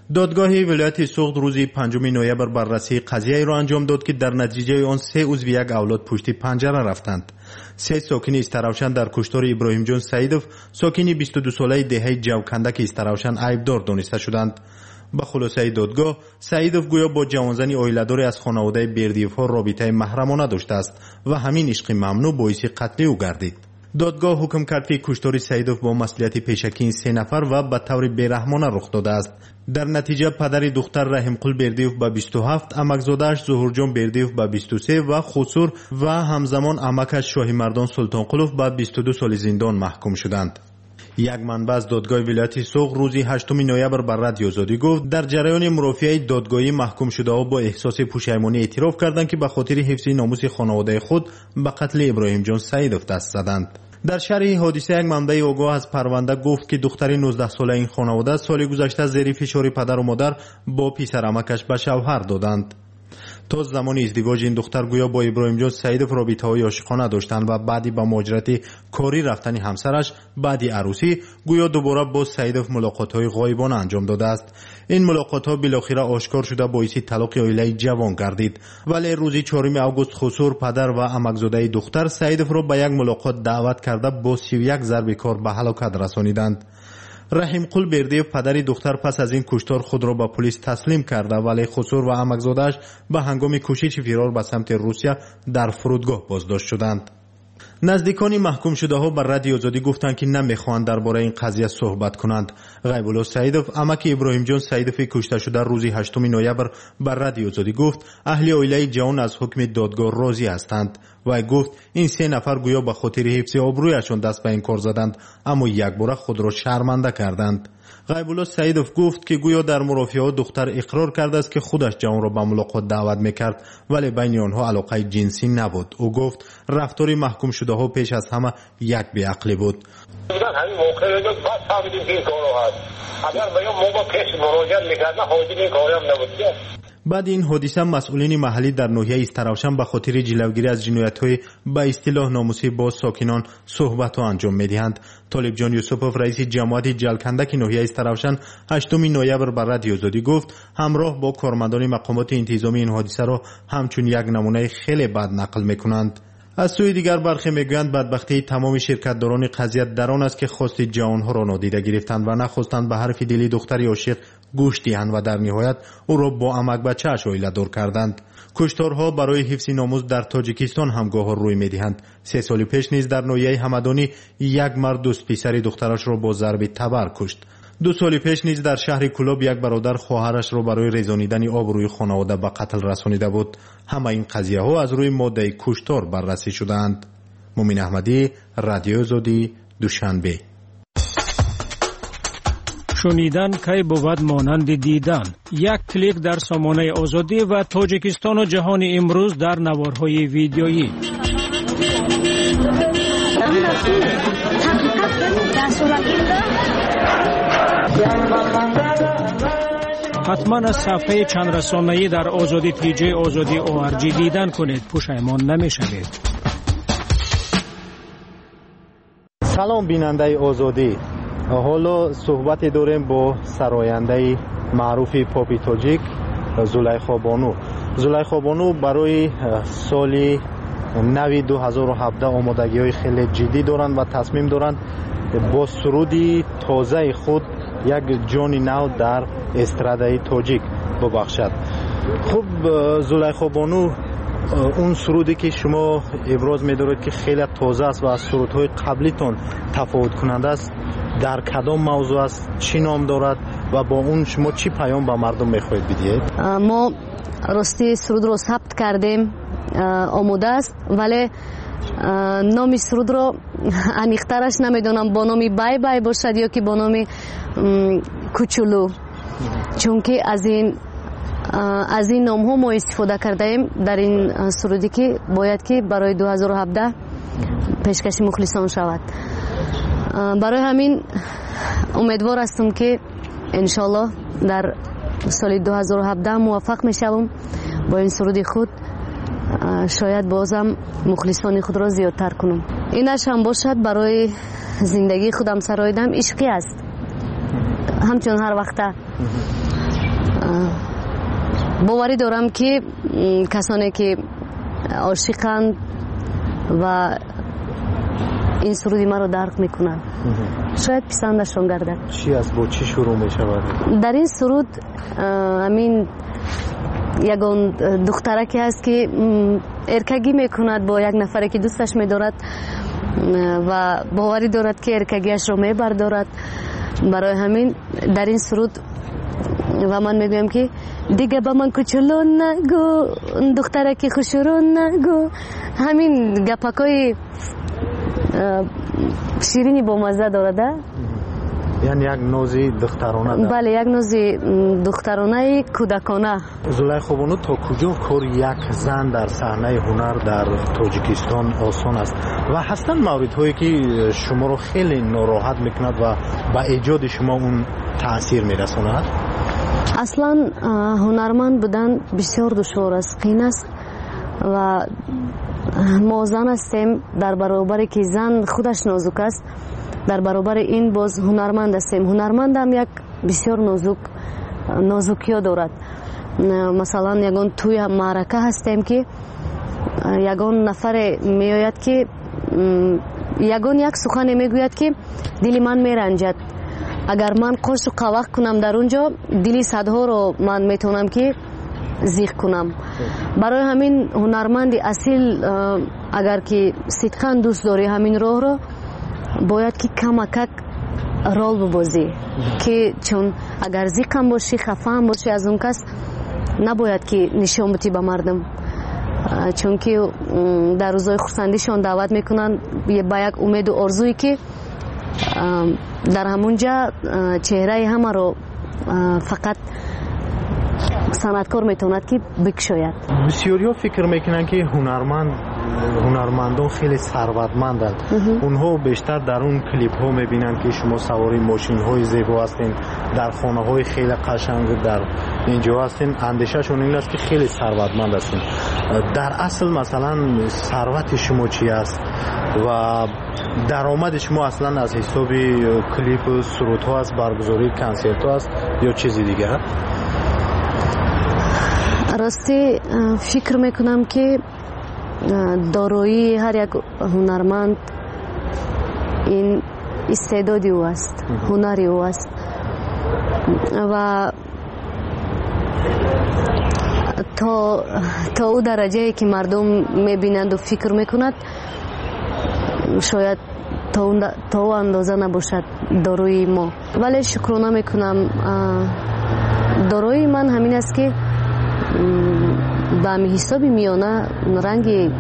دادگاه ولایت سوخت روز پنجم نوامبر بررسی قضیه را انجام داد که در نتیجه آن سه عضو یک اولاد پشت پنجره رفتند. سه ساکن استراوشن در کشتار ابراهیم جان سعیدов ساکن بیست و دو ساله دهه جوکندک استراوشن عیبدار دانسته شدند. به خلاصه دادگاه سعیدов گویا با جوانزنی عائله‌داری از خانواده بردیف‌ها رابطه محرمانه داشته است و همین عشق ممنوع باعث قتل او گردید. دادگاه حکم کرد که کشتار سعیدов با مسئولیت پیشکی این سه نفر و به طور بیرحمانه رخ داده است. در نتیجه پدر دختر رحیمقل بردیف به بیست و هفت، عمکزاده‌اش ظهورجان بردیف به بیست و سه و خسور و همزمان عمکش شاهی مردان سلطانقلوف به بیست و دو سال زندان محکوم شدند. یک منبع از دادگاه ولایت سوخت روز هشتم نوامبر بر رادیو آزادی گفت در جریان مرافعه دادگاهی محکوم شده‌ها با احساس پشیمانی اعتراف کردند که به خاطر حفظ ناموس خانواده خود به قتل ابراهیم جان سعیدов دست زدند. در شرح حادثه یک منبع آگاه از پرونده گفت که دختر نوزده ساله این خانواده سال گذشته زیر فشار پدر و مادر با پسر عمکش به شوهر دادند. تا زمان ازدواج این دختر گویا با ابراهیم جان سعیدов رابطه‌های عاشقانه داشتند و بعدی با مهاجرت کاری رفتن همسرش بعدی عروسی گویا دوباره با سعیدов ملاقات‌های غایبانه انجام داده است. این ملاقات‌ها بالاخره آشکار شده باعث طلاق عائله جوان گردید. ولی روز چهارم آگوست خسور پدر و عمکزاده دختر سعیدов را به یک ملاقات دعوت کرده با سی و یک ضرب کار به هلاکت رسانیدند. رحیمقل بردیف پدر دختر پس از این کشتار خود را به پلیس تسلیم کرده ولی خسور و عمکزاده‌اش به هنگام کوشش فرار به سمت روسیه در فرودگاه بازداشت شدند. نزدیکان محکوم شده ها بر رادیو آزادی گفتند که نمیخواهند درباره این قضیه صحبت کنند. غیب‌الله سعیدov عمک ابراهیم جان سعیدov کشته شده روز هشتم نوامبر بر رادیو آزادی گفت اهل عائله جوان از حکم دادگاه راضی هستند و گفت این سه نفر گویا به خاطر حفظ آبرویشان دست به این کار زدند اما یک بار خود را شرمنده کردند. غیب‌الله سعیدov گفت که گویا در مرافعه دختر اقرار کرده است که خودش جوان را به ملاقات دعوت میکرد ولی بین آنها علاقه جنسی نبود. او گفت رفتار محکوم شده ها پیش از همه یک بی‌عقلی بود. همین موقع بود بعد فهمیدیم که این کارو هست. اگر به اون موقع پیش مراجعه میکردن حاضر این کاری هم نبود. بعد این حادثه مسئولین محلی در ناحیه استراوشن به خاطر جلوگیری از جنایت‌های به اصطلاح ناموسی با ساکنان صحبت انجام می‌دهند. طالب جان یوسفوف رئیس جماعت جلکندک ناحیه استراوشن هشتم نوامبر بر رادیو آزادی گفت همراه با کارمندان مقامات انتظامی این حادثه را همچون یک نمونه خیلی بد نقل می‌کنند. از سوی دیگر برخی میگویند بدبختی تمام شرکتداران قضیه در آن است که خواست جوانها را نادیده گرفتند و نخواستند به حرف دلی دختری عاشق گوش دهند و در نهایت او را با عمک بچه‌اش عائله دار کردند. کشتارها برای حفظ ناموس در تاجیکستان هم گاه روی میدهند. سه سال پیش نیز در ناحیه همدانی یک مرد دوست پسر دخترش را با ضرب تبر کشت. دو سال پیش نیز در شهر کلاب یک برادر خواهرش را برای رسانیدن آبروی خانواده به قتل رسانیده بود. همه این قضیه ها از روی ماده کشتار بررسی شدند. مومن احمدی، رادیو آزادی، دوشنبه. شنیدن کی بود مانند دیدن. یک کلیک در سامانه آزادی و تاجیکستان و جهان امروز در نوارهای ویدیویی. حتما از صفحه چند رسانه‌ای در آزادی تیجی آزادی او ار جی دیدن کنید، پشیمان نمی‌شوید. سلام بیننده آزادی. حالا صحبت داریم با سراینده معروف پاپی تاجیک زلیخا بانو. زلیخا بانو برای سال نو دو هزار و هفده آمادگی‌های خیلی جدی دارند و تصمیم دارند با سرودی تازه خود یک جان نو در استرادای تاجیک ببخشد. خب زلیخا بانو، اون سرودی که شما ابراز می‌دارید که خیلی تازه است و از سرودهای قبلیتون تفاوت کننده است، در کدام موضوع است، چی نام دارد و با اون شما چی پیام به مردم می‌خواهید بدهید؟ ما راستی سرود رو ثبت کردیم، آماده است، ولی نام سرود رو انیخترش نمیدونم با نامی بای بای باشد یا که با نامی کوچولو، چون که از این از این نام ها ما استفاده کرده ایم در این سرودی که باید که برای دو هزار و هفده پیشکش مخلصان شود. برای همین امیدوار هستم که انشالله در سال دو هزار و هفده موفق میشوم با این سرود خود، شاید بازم مخلصان خود را زیادتر کنم. اینش هم باشد برای زندگی خودم سرایدم عشقی است، همچون هر وقت باوری دارم که کسانی که عاشقند و این سرودی ما رو درک میکنن شاید پسندشون گردد. چی از با چی شروع میشود؟ در این سرود همین یگان دخترکی هست که ارکگی میکند با یک نفری که دوستش میدارد و باوری دارد که ارکگیش رو میبردارد. برای همین در این سرود و من میگویم که دیگه با من کوچولو نگو دخترکی خوشرو نگو. همین گپکای شیرینی با مزه دارده، یعنی یک نوزی دخترانه دارد. بله یک نوزی دخترانه کودکانه. زلیخا بانو تا کجا کار یک زن در صحنه هنر در تاجیکستان آسان است و هستند موردهایی که شما رو خیلی ناراحت میکند و با ایجاد شما اون تاثیر میرساند؟ اصلا هنرمند بودن بسیار دشوار است، قین است و ما زن هستیم در برابر که زن خودش نازک است، در برابر این باز هنرمند هستیم. هنرمند هم یک بسیار نازک نازکی ها دارد. مثلا یگان توی معرکه هستیم که یگان نفر میآید که یگان یک سخن میگوید که دل من میرنجد، اگر من قوش و قوق کنم در اونجا دلی صدها رو من میتونم که زیغ کنم. برای همین هنرمند اصیل اگر که صدقاً دوست داری همین راه رو باید که کمکک رول ببازی که چون اگر زیقم باشی خفه هم باشی از اون کس نباید که نشان بدی به مردم، چون که در روزهای خرسندیشان دعوت میکنن با یک امید و آرزویی که در همونجا چهره همه رو فقط صنعتکار میتوند که بکشاید. بسیاری ها فکر میکنن که هنرمند هنرمندان خیلی ثروتمندند. اونها بیشتر در اون کلیپ ها میبینن که شما سواری ماشین های زیبا هستین، در خانه های خیلی قشنگ در اینجا هستین، اندیشهشون این است که خیلی ثروتمند هستین. در اصل مثلا ثروت شما چی است و درآمد شما اصلا از حساب کلیپ سرود ها است، برگزاری کنسرت ها است یا چیزی دیگه؟ راستی فکر میکنم که دارایی هر یک هنرمند این استعدادی او است، هنری او است و تا تا او درجه که مردم میبینند و فکر میکند شاید تا اون تا او اندازه نباشد دارایی ما. ولی شکرانه میکنم دارایی من همین است که به همین حسابی میانه رنگ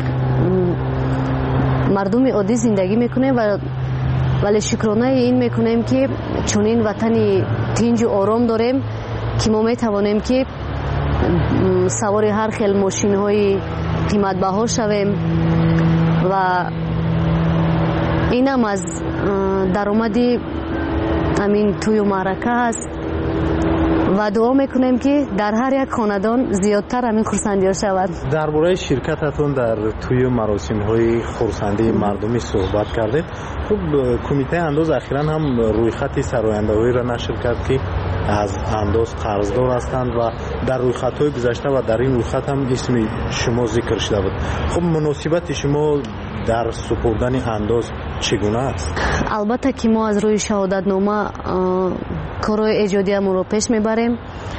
مردم عادی زندگی میکنه و ولی شکرانه این میکنیم که چون این وطن تنج و آرام داریم که ما میتوانیم که سوار هر خیل ماشین های قیمت بها شویم و اینم از درآمدی همین توی معرکه هست و دعا میکنیم که در هر یک خاندان زیادتر همین خرسندی ها شود. درباره شرکتتون در توی مراسم های خرسندی مردمی صحبت کردید. خب کمیته انداز اخیراً هم روی خط سراینده‌ای را نشر کرد که از انداز قرضدار هستند و در روی خط‌های گذشته و در این روی خط هم اسم شما ذکر شده بود. خب مناسبت شما در سپردن انداز چگونه است؟ البته که ما از روی شهادت نامه کارهای ایجادیمون رو پیش میبریم.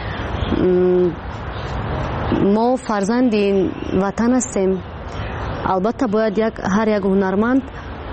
ما فرزند این وطن هستیم. البته باید یک هر یک هنرمند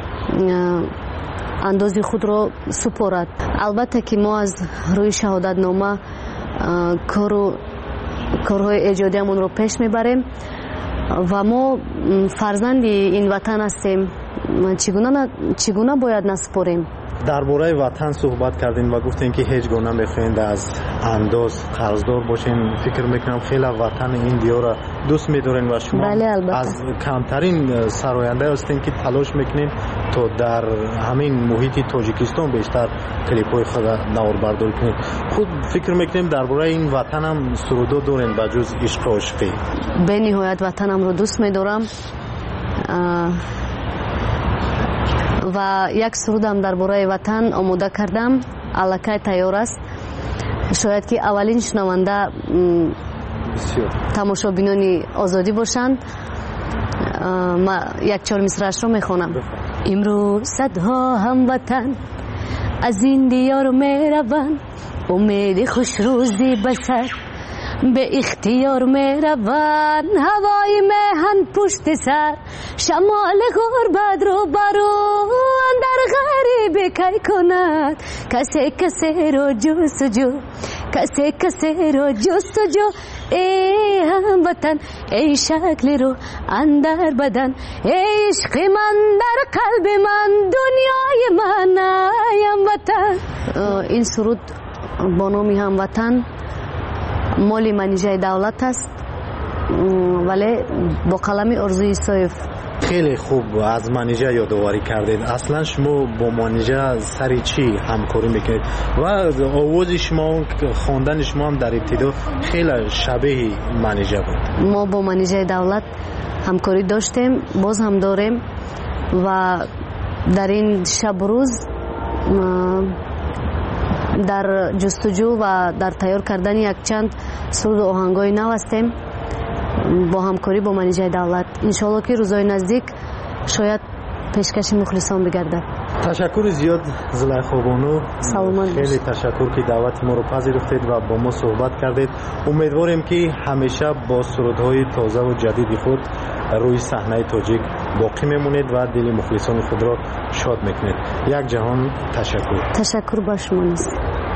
اندازی خود رو سپارد. البته که ما از روی شهادت نامه کارو کارهای ایجادیمون رو پیش میبریم و ما فرزند این وطن هستیم. چگونه چگونه باید نسپاریم؟ درباره وطن صحبت کردین و گفتین که هیچ گونه نمیخواین از انداز قرضدار باشین. فکر میکنم خیلی وطن این دیار را دوست میدارین و شما بله از کمترین سراینده هستین که تلاش میکنین تا در همین محیط تاجیکستان بیشتر کلیپ های خود نوار برداری کنین. خود فکر میکنیم درباره این وطن هم سرودا دارین بجز عشق و عشقی؟ به نهایت وطنم رو دوست میدارم و یک سرودم درباره وطن آماده کردم، الکی تیار است شاید که اولین شنونده تماشابینان آزادی باشند. ما یک چهار مصرعش رو میخونم. امروز صدها هموطن از این دیار میروند، امید خوش روزی بسر به اختیار میروند. هوای مهن پشت سر، شمال غربت رو برو در غریبی کی کند. کسی کسی رو جستجو، کسی کسی رو جستجو. ای هموطن ای شکل رو اندر بدن، ای عشق من در قلب من، دنیای من ای هموطن. این سرود با نام هموطن مال منیژه دولت است، ولی با قلم ارزوی صایف. خیلی خوب از منیژه یادآوری کردید. اصلا شما با منیژه سری چی همکاری میکنید و آواز شما خواندن شما هم در ابتدا خیلی شبیه منیژه بود؟ ما با منیژه دولت همکاری داشتیم، باز هم داریم و در این شب روز در جستجو و در تیار کردن یک چند سرود و آهنگای نو هستیم با همکاری با منیژه دولت. انشالله که روزهای نزدیک شاید پیشکش مخلصان بگرده. تشکر زیاد زلیخا بانو، خیلی تشکر که دعوت ما رو پذیرفتید و با ما صحبت کردید. امیدواریم که همیشه با سرودهای تازه و جدید خود روی صحنه تاجیک باقی میمونید و دل مخلصان خود را شاد میکنید. یک جهان تشکر. تشکر با شما نیست.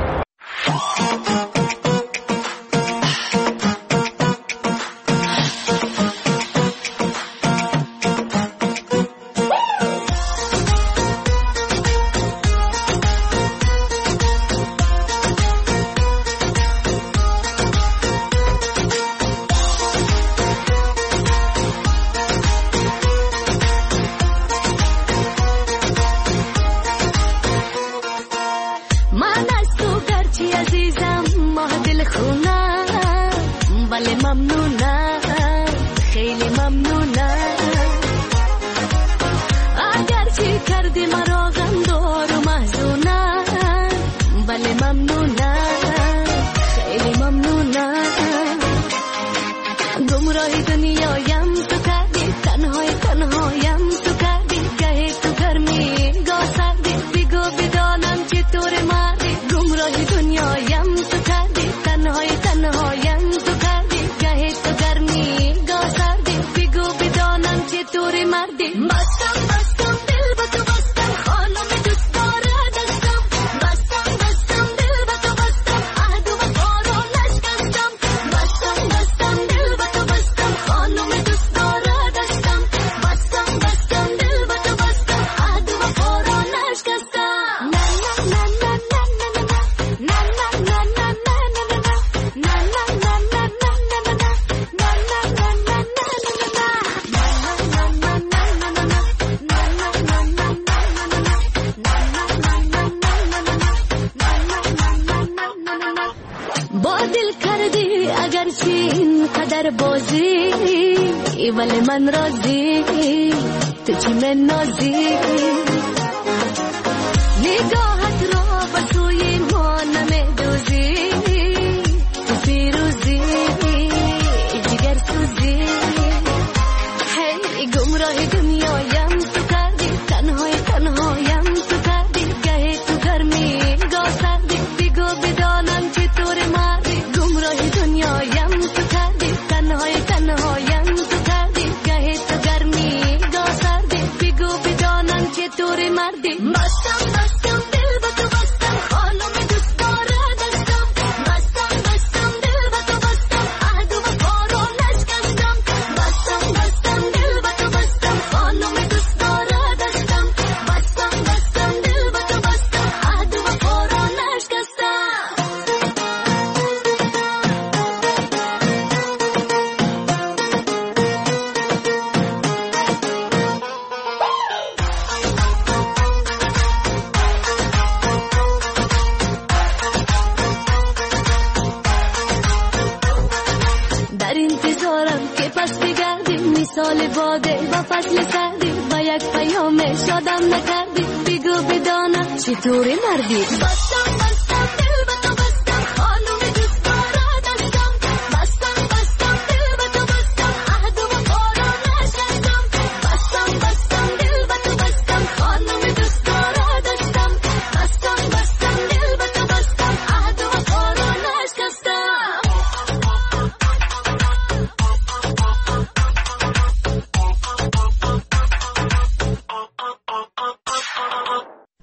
ولی من راضی تو چی من نازی نگاهت را به سوی ما نمیدوزی تو فیروزی جگر سوزی هی گمراه دنیایم تو کردی تنهای تنهایم تو کردی گه تو گرمی گاه سردی بگو بدانم چطور مردی گمراه دنیایم تو کردی تنهای تنهایم توری مردی بستم بستم دل با تو بستم خانم دوست داره دستم بستم بستم دل با تو بستم عهد و وفا رو نشکستم بستم بستم دل با تو بستم خانم دوست داره دستم بستم بستم دل با تو بستم عهد و وفا رو نشکستم سال باده و فصل سردی و یک پیام شادم نکردی بگو بدانم چطوری مردی بستم بستم دل با تو بستم خانم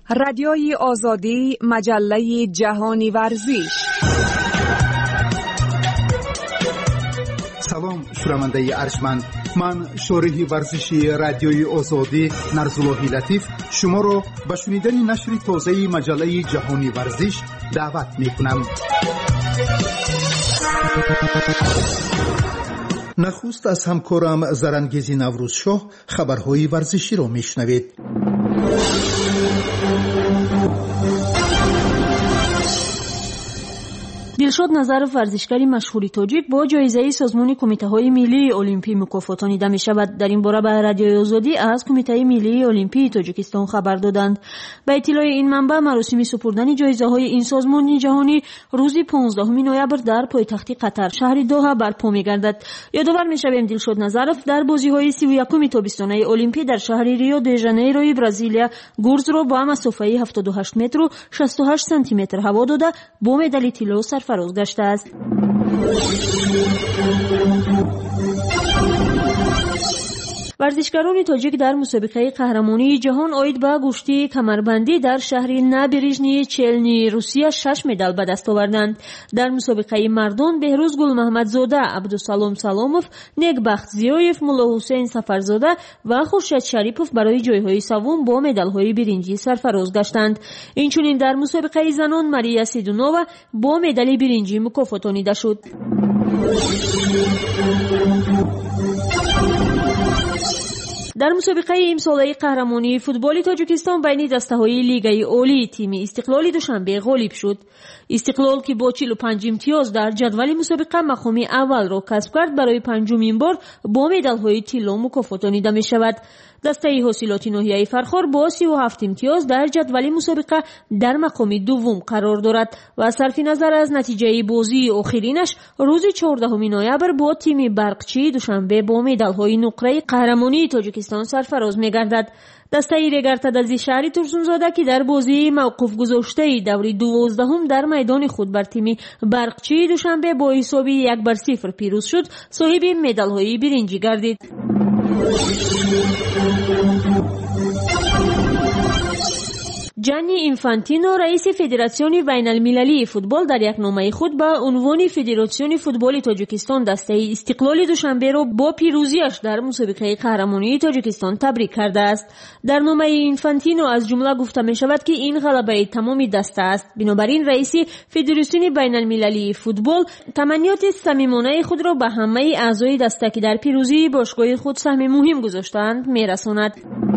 رادیوی آزادی، مجله جهانی ورزش. سلام شنونده ارجمند، من شارح ورزشی رادیوی آزادی نرزاللهی لطیف شما را به شنیدن نشر تازه مجله جهانی ورزش دعوت می‌کنم. نخست از همکارم زرنگیزی نوروزشاه خبرهای ورزشی را میشنوید. دلشاد نظرов ورزشکاری مشهوری تاجیک با جایزه سازمان کمیته‌های ملی المپی مکافاتانیده می‌شود. در این باره به رادیوی آزادی از کمیته ملی المپی تاجیکستان خبر دادند. به اطلاع این منبع مراسم سپردن جایزه‌های این سازمان جهانی روز پانزدهم نوامبر در پایتخت قطر شهر دوحه برپا می‌گردد. یادآور می‌شویم دلشاد نظرов در بازی‌های سی و یکم تابستانه المپی در شهر ریو دی ژانیروی برزیلیا گرز را با مسافه هفتاد و هشت متر و شصت و هشت سانتی متر هوا داده با مدال طلا سرفراز گشته است. ورزشکاران تاجیک در مسابقه قهرمانی جهان عاید به گشتی کمربندی در شهر نابرژنی چلنی روسیه شش مدال به دست آوردند. در مسابقه مردان بهروز گل محمدزاده، عبدالسلام سلاموف، نگبخت زیایف، مولا حسین سفرزاده و خورشید شریپوف برای جایهای سوم با مدال‌های برنجی سرفراز گشتند. اینچنین در مسابقه زنان ماریا سیدونووا با مدال برنجی مکافاتانیده شد. در مسابقه امساله قهرمانی فوتبال تاجیکستان بین دسته‌های لیگ عالی تیم استقلال دوشنبه غالب شد. استقلال که با چهل و پنج امتیاز در جدول مسابقه مقام اول را کسب کرد برای پنجمین بار با مدال‌های طلا مکافاتانیده می‌شود. دسته حاصلات ناحیه فرخار با سی و هفت امتیاز در جدول مسابقه در مقام دوم قرار دارد و صرف نظر از نتیجه بازی آخرینش روز چهاردهم نوامبر با تیم برقچی دوشنبه با مدال‌های نقره قهرمانی تاجیکستان سرفراز می‌گردد. دسته رگرتدازی شهری ترسونزاده که در بازی موقوف گذاشته دوری دوازدهم در میدان خود بر تیم برقچی دوشنبه با حساب یک بر صفر پیروز شد، صاحب مدال‌های برنجی گردید. جانی اینفانتینو رئیس فدراسیون بین المللی فوتبال در یک نامه خود به عنوان فدراسیون فوتبال تاجیکستان دسته استقلال دوشنبه را با پیروزیش در مسابقه قهرمانی تاجیکستان تبریک کرده است. در نامه اینفانتینو از جمله گفته می شود که این غلبه تمامی دسته است. بنابراین رئیس فدراسیون بین المللی فوتبال تمنیات صمیمانه خود را به همه اعضای دسته که در پیروزی باشگاه خود سهم مهم گذاشتند می رساند.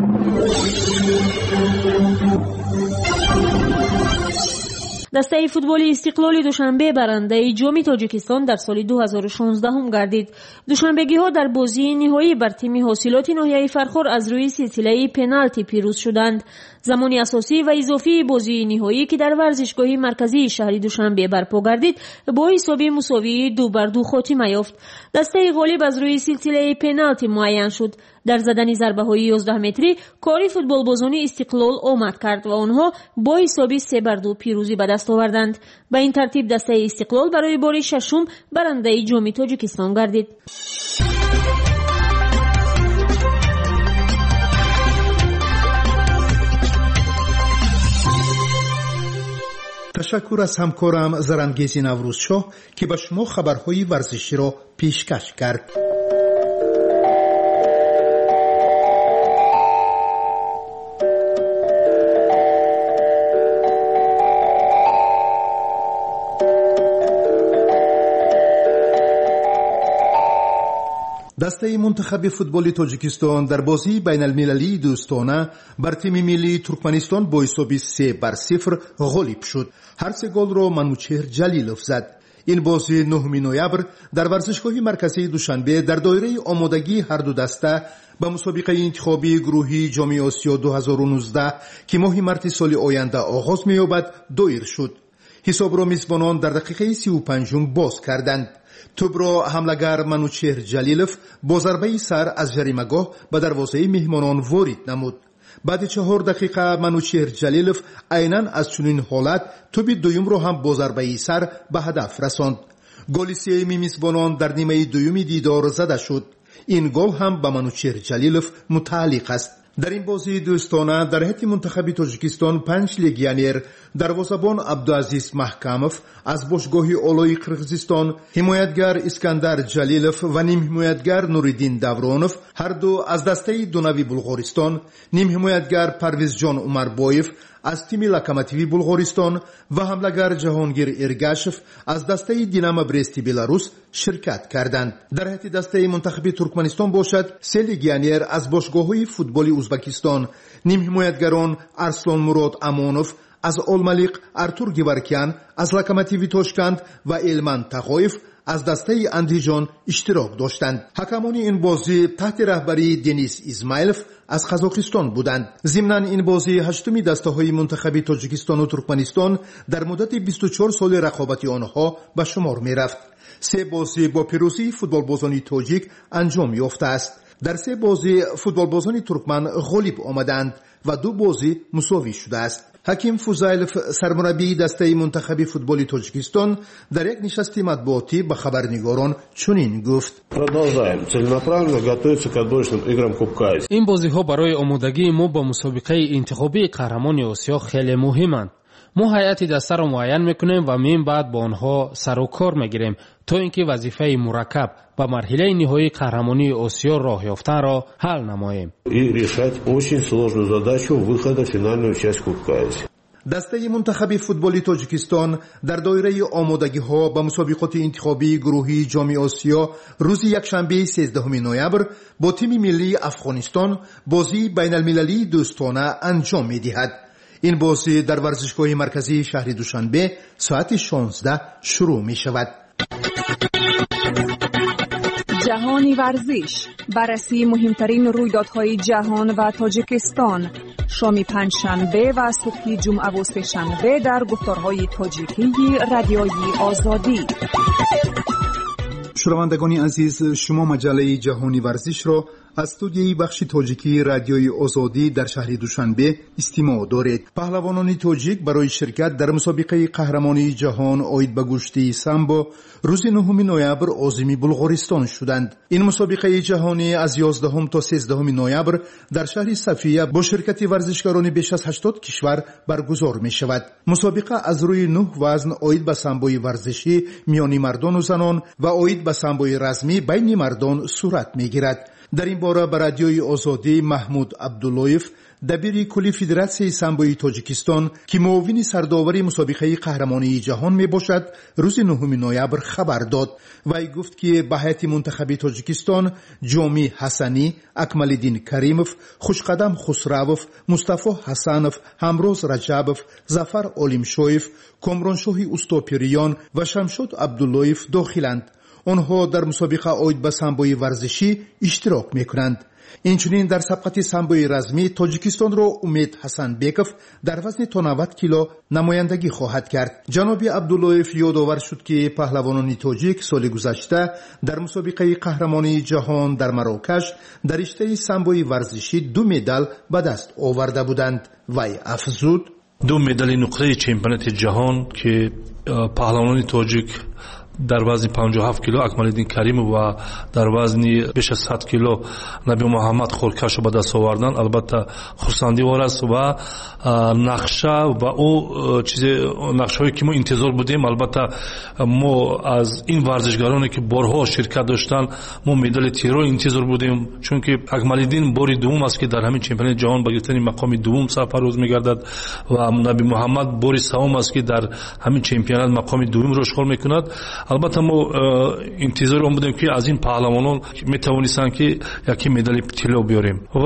دسته فوتبال استقلال دوشنبه برنده جام تاجیکستان در سال دو هزار و شانزده هم گردید. دوشنبگی ها در بازی نهایی بر تیم حاصلات ناحیه فرخار از روی سلسله پنالتی پیروز شدند. زمان اساسی و اضافی بازی نهایی که در ورزشگاه مرکزی شهر دوشنبه برپا گردید با حساب مساوی دو بر دو خاتمه یافت. دسته غالب از روی سلسله پنالتی معین شد. در زدن ضربه های یازده متری کاری فوتبال بازان استقلال آمد کرد و آنها با حساب سه بر دو پیروزی به دست آوردند. به این ترتیب دسته استقلال برای بار ششم برنده جام تاجیکستان گردید. تشکر از همکارم زرنگیزی نوروزشاه که به شما خبرهای ورزشی را پیشکش کرد. دسته منتخب فوتبال تاجیکستان در بازی بین المللی دوستانه بر تیم ملی ترکمنستان با حساب سه بر صفر غالب شد. هر سه گل را منوچهر جلیلوف زد. این بازی نهم نوامبر در ورزشگاه مرکزی دوشنبه در دایره آمادگی هر دو دسته به مسابقه انتخابی گروهی جام آسیا دو هزار و نوزده که ماه مارس سال آینده آغاز می‌یابد دایر شد. حساب را میزبانان در دقیقه سی و پنجم باز کردند. توپ را حمله‌گر منوچهر جلیلوف با ضربه سر از جریمه‌گاه به دروازه مهمانان وارد نمود. بعد چهار دقیقه منوچهر جلیلوف عیناً از چنین حالت توپ دوم را هم با ضربه سر به هدف رساند. گل سوم میزبانان در نیمه دوم دیدار زده شد. این گل هم به منوچهر جلیلوف متعلق است. در این بازی دوستانه در هیئت منتخب تاجیکستان پنج لگیونر دروازه‌بان عبدالعزیز محکمов از باشگاه اولای قرقیزستان، حمایتگر اسکندر جلیلov و نیم حمایتگر نوریدین دورونov هر دو از دسته دونوی بلغارستان، نیم حمایتگر پرویزجان عمربایف از تیم لوکوموتیو بلغارستان و حملهگر جهانگیر ارگاشف از دسته دینامو برستی بلاروس شرکت کردند. در هیئت دسته منتخب ترکمنستان باشد سه لگیونر از باشگاه‌های فوتبال ازبکستان، نیم حمایتگران ارسلان مراد امونوف از الملیق، ارتور گیورکیان از لوکوموتیو تاشکند و ایلمان تاغایف از دسته اندیجان اشتراک داشتند. حکمان این بازی تحت رهبری دنیس ایزمایلوف از قزاقستان بودند. ضمناً این بازی هشتمی دسته‌های منتخب تاجیکستان و ترکمنستان در مدت بیست و چهار سال رقابت آنها به شمار می‌رفت. سه بازی با پیروزی فوتبالبازان تاجیک انجام یافته است. در سه بازی فوتبالبازان ترکمن غالب آمدند و دو بازی مساوی شده است. حکیم فوزایلوف سرمربی دسته منتخب فوتبال تاجیکستان در یک نشست مطبوعاتی به خبرنگاران چنین گفت: این بازی‌ها برای آمادگی ما با مسابقه انتخابی قهرمانی آسیا خیلی مهمند. ما هیئت دسته را معین میکنیم و من بعد با آنها سر و کار میگیریم تا اینکه وظیفه مرکب و مرحله نهایی قهرمانی آسیا راه یافتن را حل نماییم. دسته منتخب فوتبال تاجیکستان در دایره آمادگی ها به مسابقات انتخابی گروهی جام آسیا روز یکشنبه سیزدهم نوامبر با تیم ملی افغانستان بازی بین المللی دوستانه انجام می‌دهد. این بازی در ورزشگاه مرکزی شهر دوشنبه ساعت شانزده شروع می شود. جهانی ورزش، بررسی مهمترین رویدادهای جهان و تاجیکستان، شام پنجشنبه و صبح جمعه و سه‌شنبه در گفتارهای تاجیکی رادیویی آزادی. شنوندگان عزیز، شما مجله جهانی ورزش را از استودیوی بخش تاجیکی رادیوی آزادی در شهر دوشنبه استماع دارید. پهلوانان تاجیک برای شرکت در مسابقه قهرمانی جهان آید به گشتی سامبو روز نهم نوامبر عازم بلغارستان شدند. این مسابقه جهانی از یازدهم تا سیزدهم نوامبر در شهر صفیه با شرکت ورزشکاران بیش از هشتاد کشور برگزار می شود. مسابقه از روی نه وزن آید به سامبوی ورزشی میان مردان و زنان و آید به سامبوی رزمی بین مردان صورت می گیرد. در این باره به رادیوی آزادی محمود عبداللهیف دبیر کلی فدراسیون سامبوی تاجیکستان که معاون سرداوری مسابقه قهرمانی جهان می باشد روز نهم نوامبر خبر داد. وی گفت که به هیئت منتخب تاجیکستان جامی حسنی، اکمالدین کریموف، خوشقدم خسروف، مصطفی حسنوف، همروز رجبوف، ظفر علیمشویف، کامرانشاهی استوپیریان و شمشاد عبداللهیف داخلند. آنها در مسابقه آید به سامبوی ورزشی اشتراک میکنند. اینچنین در سبقت سامبوی رزمی تاجیکستان را امید حسن بیکوف در وزن تا نود کیلو نمایندگی خواهد کرد. جناب عبداللهیف یادآور شد که پهلوانان تاجیک سال گذشته در مسابقه قهرمانی جهان در مراکش در رشته سامبوی ورزشی دو مدال به دست آورده بودند. وی افزود: دو مدال نقره چمپیونات جهان که پهلوانان تاجیک در وزن پنجاه و هفت کیلو اکمالدین کریم و در وزن بیش از صد کیلو نبی محمد خورکش به دست آوردن البته خرسندی‌وار است و نقشه و او چیز نقشه‌ای که ما انتظار بودیم. البته ما از این ورزشکارانی که بارها شرکت داشتن ما مدال تیرو انتظار بودیم، چون که اکمالدین باری دوم است که در همین چمپیونات جهان به گرفتن مقام دوم سرفراز می‌گردد و نبی محمد باری سوم است که در همین چمپیونات مقام دوم را اشغال می‌کند. البته ما انتظار اون بودیم که از این پهلوانان میتوانستن که یکی مدال طلا بیاریم و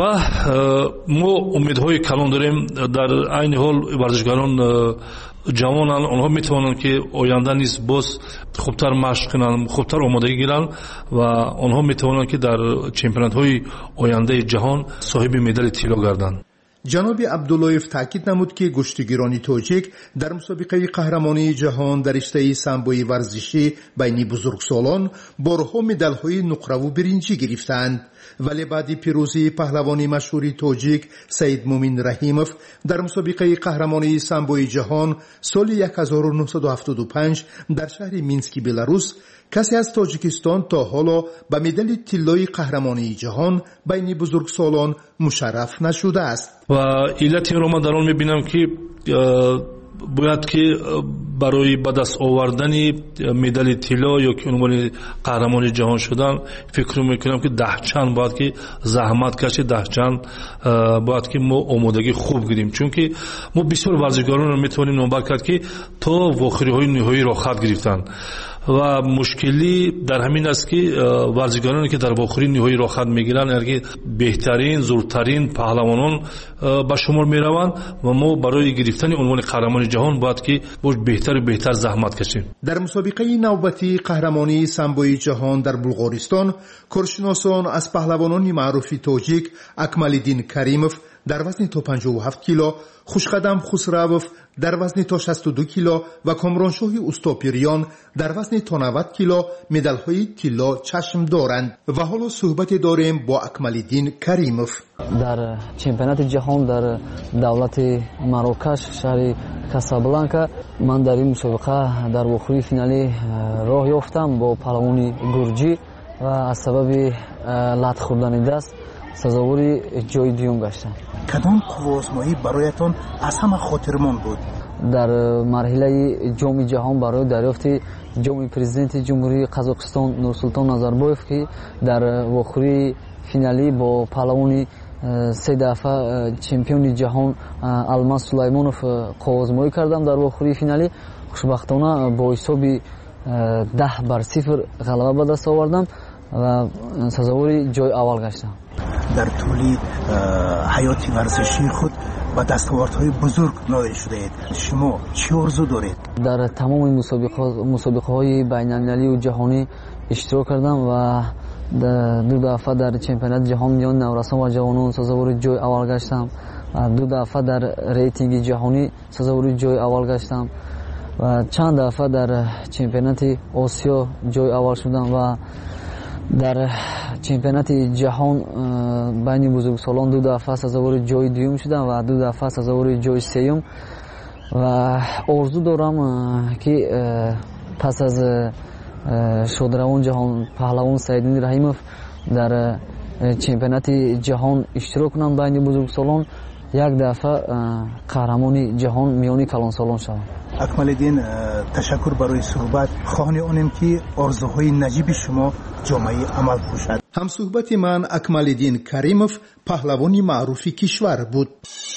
ما امیدهای کلان داریم. در عین حال ورزشکاران جوان آنها میتوانند که آینده نیز باز خوبتر مشق کنند، خوبتر آمادگی گیرند و آنها میتوانند که در چمپیونات های آینده جهان صاحب مدال طلا گردند. جناب عبداللهیف تاکید نمود که گشتگیران تاجیک در مسابقه قهرمانی جهان در رشته سامبوی ورزشی بین بزرگسالان بارها مدال‌های نقره و برنجی گرفتند، ولی بعد پیروزی پهلوان مشهور تاجیک سید مومن رحیموف در مسابقه قهرمانی سامبوی جهان سال هزار و نهصد و هفتاد و پنج در شهر مینسک بلاروس، کسی از تاجیکستان تا حالا به مدال طلای قهرمانی جهان بین بزرگسالان مشرف نشده است. و علت این رو ما در آن می‌بینم که باید که برای به دست آوردن مدال طلا یا که عنوان قهرمان جهان شدن فکر میکنم که ده چند باید که زحمت کشید، ده چند باید که ما آمادگی خوب گیریم، چون که ما بسیار ورزشکاران رو میتونیم نمبر کرد که تا واخری های نهایی را خط گرفتن و مشکلی در همین است که ورزشکارانی که در واخری نهایی را خط میگیرن اگر بهترین زورترین پهلوانان به شمار میروند و ما برای گرفتن عنوان قهرمان جهان باید که باید بهتر و بهتر زحمت کشیم. در مسابقه نوبتی قهرمانی سامبوی جهان در بلغارستان، کارشناسان از پهلوانان معروف تاجیک اکمالدین کریموف در وزن تا پنجاه و هفت کیلو، خوشقدم خسروف در وزن تا شصت و دو کیلو و کامرانشاه استاپیریان در وزن تا نود کیلو مدال‌های طلا چشم دارند. و حالا صحبت داریم با اکمالدین کریموف. در چمپیونات جهان در دولت مراکش شهر کاسابلانکا من در این مسابقه در واخری فینالی راه یافتم با پهلوان گرجی و از سبب لط خوردن دست سزاوار جای دوم گشتم. کدام قوازمایی برایتان از همه خاطرمند بود؟ در مرحله جام جهان برای دریافت جام پرزیدنت جمهوری قزاقستان نورسولطان نظربایف که در واخری فینالی با پهلوان سه دفعه چمپیون جهان الماس سلیمانوف قوازمایی کردم. در واخری فینالی خوشبختانه با حساب ده بر صفر غلبه به دست آوردم و سزاوار جای اول گشتم. در طول حیات ورزشی خود با دستاوردهای بزرگ نائل شده اید. شما چه آرزو دارید؟ در تمام مسابقه های بین المللی و جهانی اشتراک کردم و دو دفعه در چمپیونات جهان میان نورسان و جوانان سزاوار جای اول گشتم و دو دفعه در ریتینگ جهانی سزاوار جای اول گشتم و چند دفعه در چمپیونات آسیا جای اول شدم و در چمپیونات جهان بین بزرگسالان دو دفعه سزاوار جای دوم شدم و دو دفعه سزاوار جای سوم و آرزو دارم که پس از شادروان جهان پهلوان سید رحیموف در چمپیونات جهان اشتراک کنم بین بزرگسالان یک دفعه قهرمان جهان میانی کلانسالان شوم. اکمالدین تشکر برای صحبت. خواهان آنیم که آرزوهای نجیب شما جامعه عمل باشد. هم صحبت من اکمالدین کریموف پهلوانی معروف کشور بود.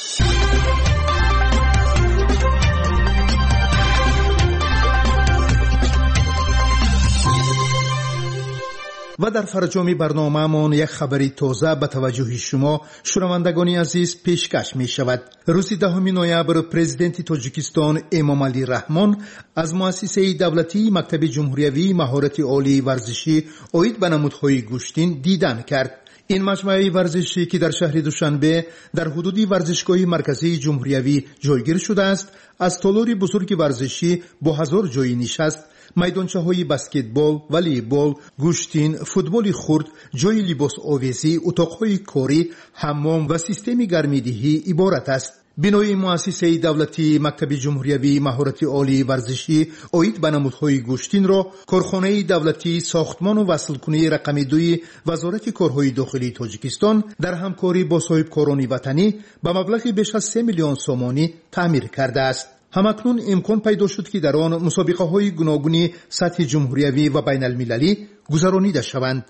و در فرجام برنامه‌مان یک خبری تازه به توجه شما شنوندگان عزیز پیشکش می شود. روز دهم نوامبر پرزیدنت تاجیکستان امامعلی رحمان از مؤسسه دولتی مکتب جمهوری مهارت عالی ورزشی عاید به نمودهای گوشتین دیدن کرد. این مجموعه ورزشی که در شهر دوشنبه در حدود ورزشگاه مرکزی جمهوری جایگیر شده است، از تالار بزرگ ورزشی با هزار جای نشست، میدانچه های بسکتبال، والیبال، گوشتین، فوتبال خرد، جای لباس آویزی، اتاقهای کاری، حمام و سیستم گرمیدهی عبارت است. بنای مؤسسه دولتی مکتب جمهوری مهارت عالی ورزشی عاید به نمودهای گوشتین را کارخانه دولتی ساختمان و وصلکنی رقم دوی وزارت کارهای داخلی تاجیکستان در همکاری با صاحبکاران وطنی به مبلغ بیش از سه میلیون سومانی تعمیر کرده است. همکنون امکان پیدا شد که در آن مسابقه های گوناگونی سطح جمهوری و بین المللی گذرانیده شوند.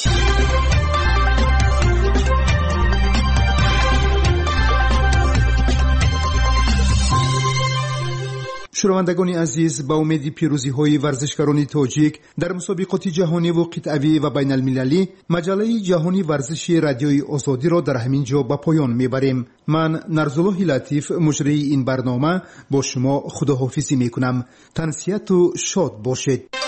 شنوندگان عزیز، با امید پیروزی های ورزشکاران تاجیک در مسابقات جهانی و قطعی و بین المللی، مجله جهانی ورزشی رادیوی آزادی را در همین جا به پایان میبریم. من نرزالله لطیف مجری این برنامه با شما خداحافظی میکنم. تنسیت و شاد باشید.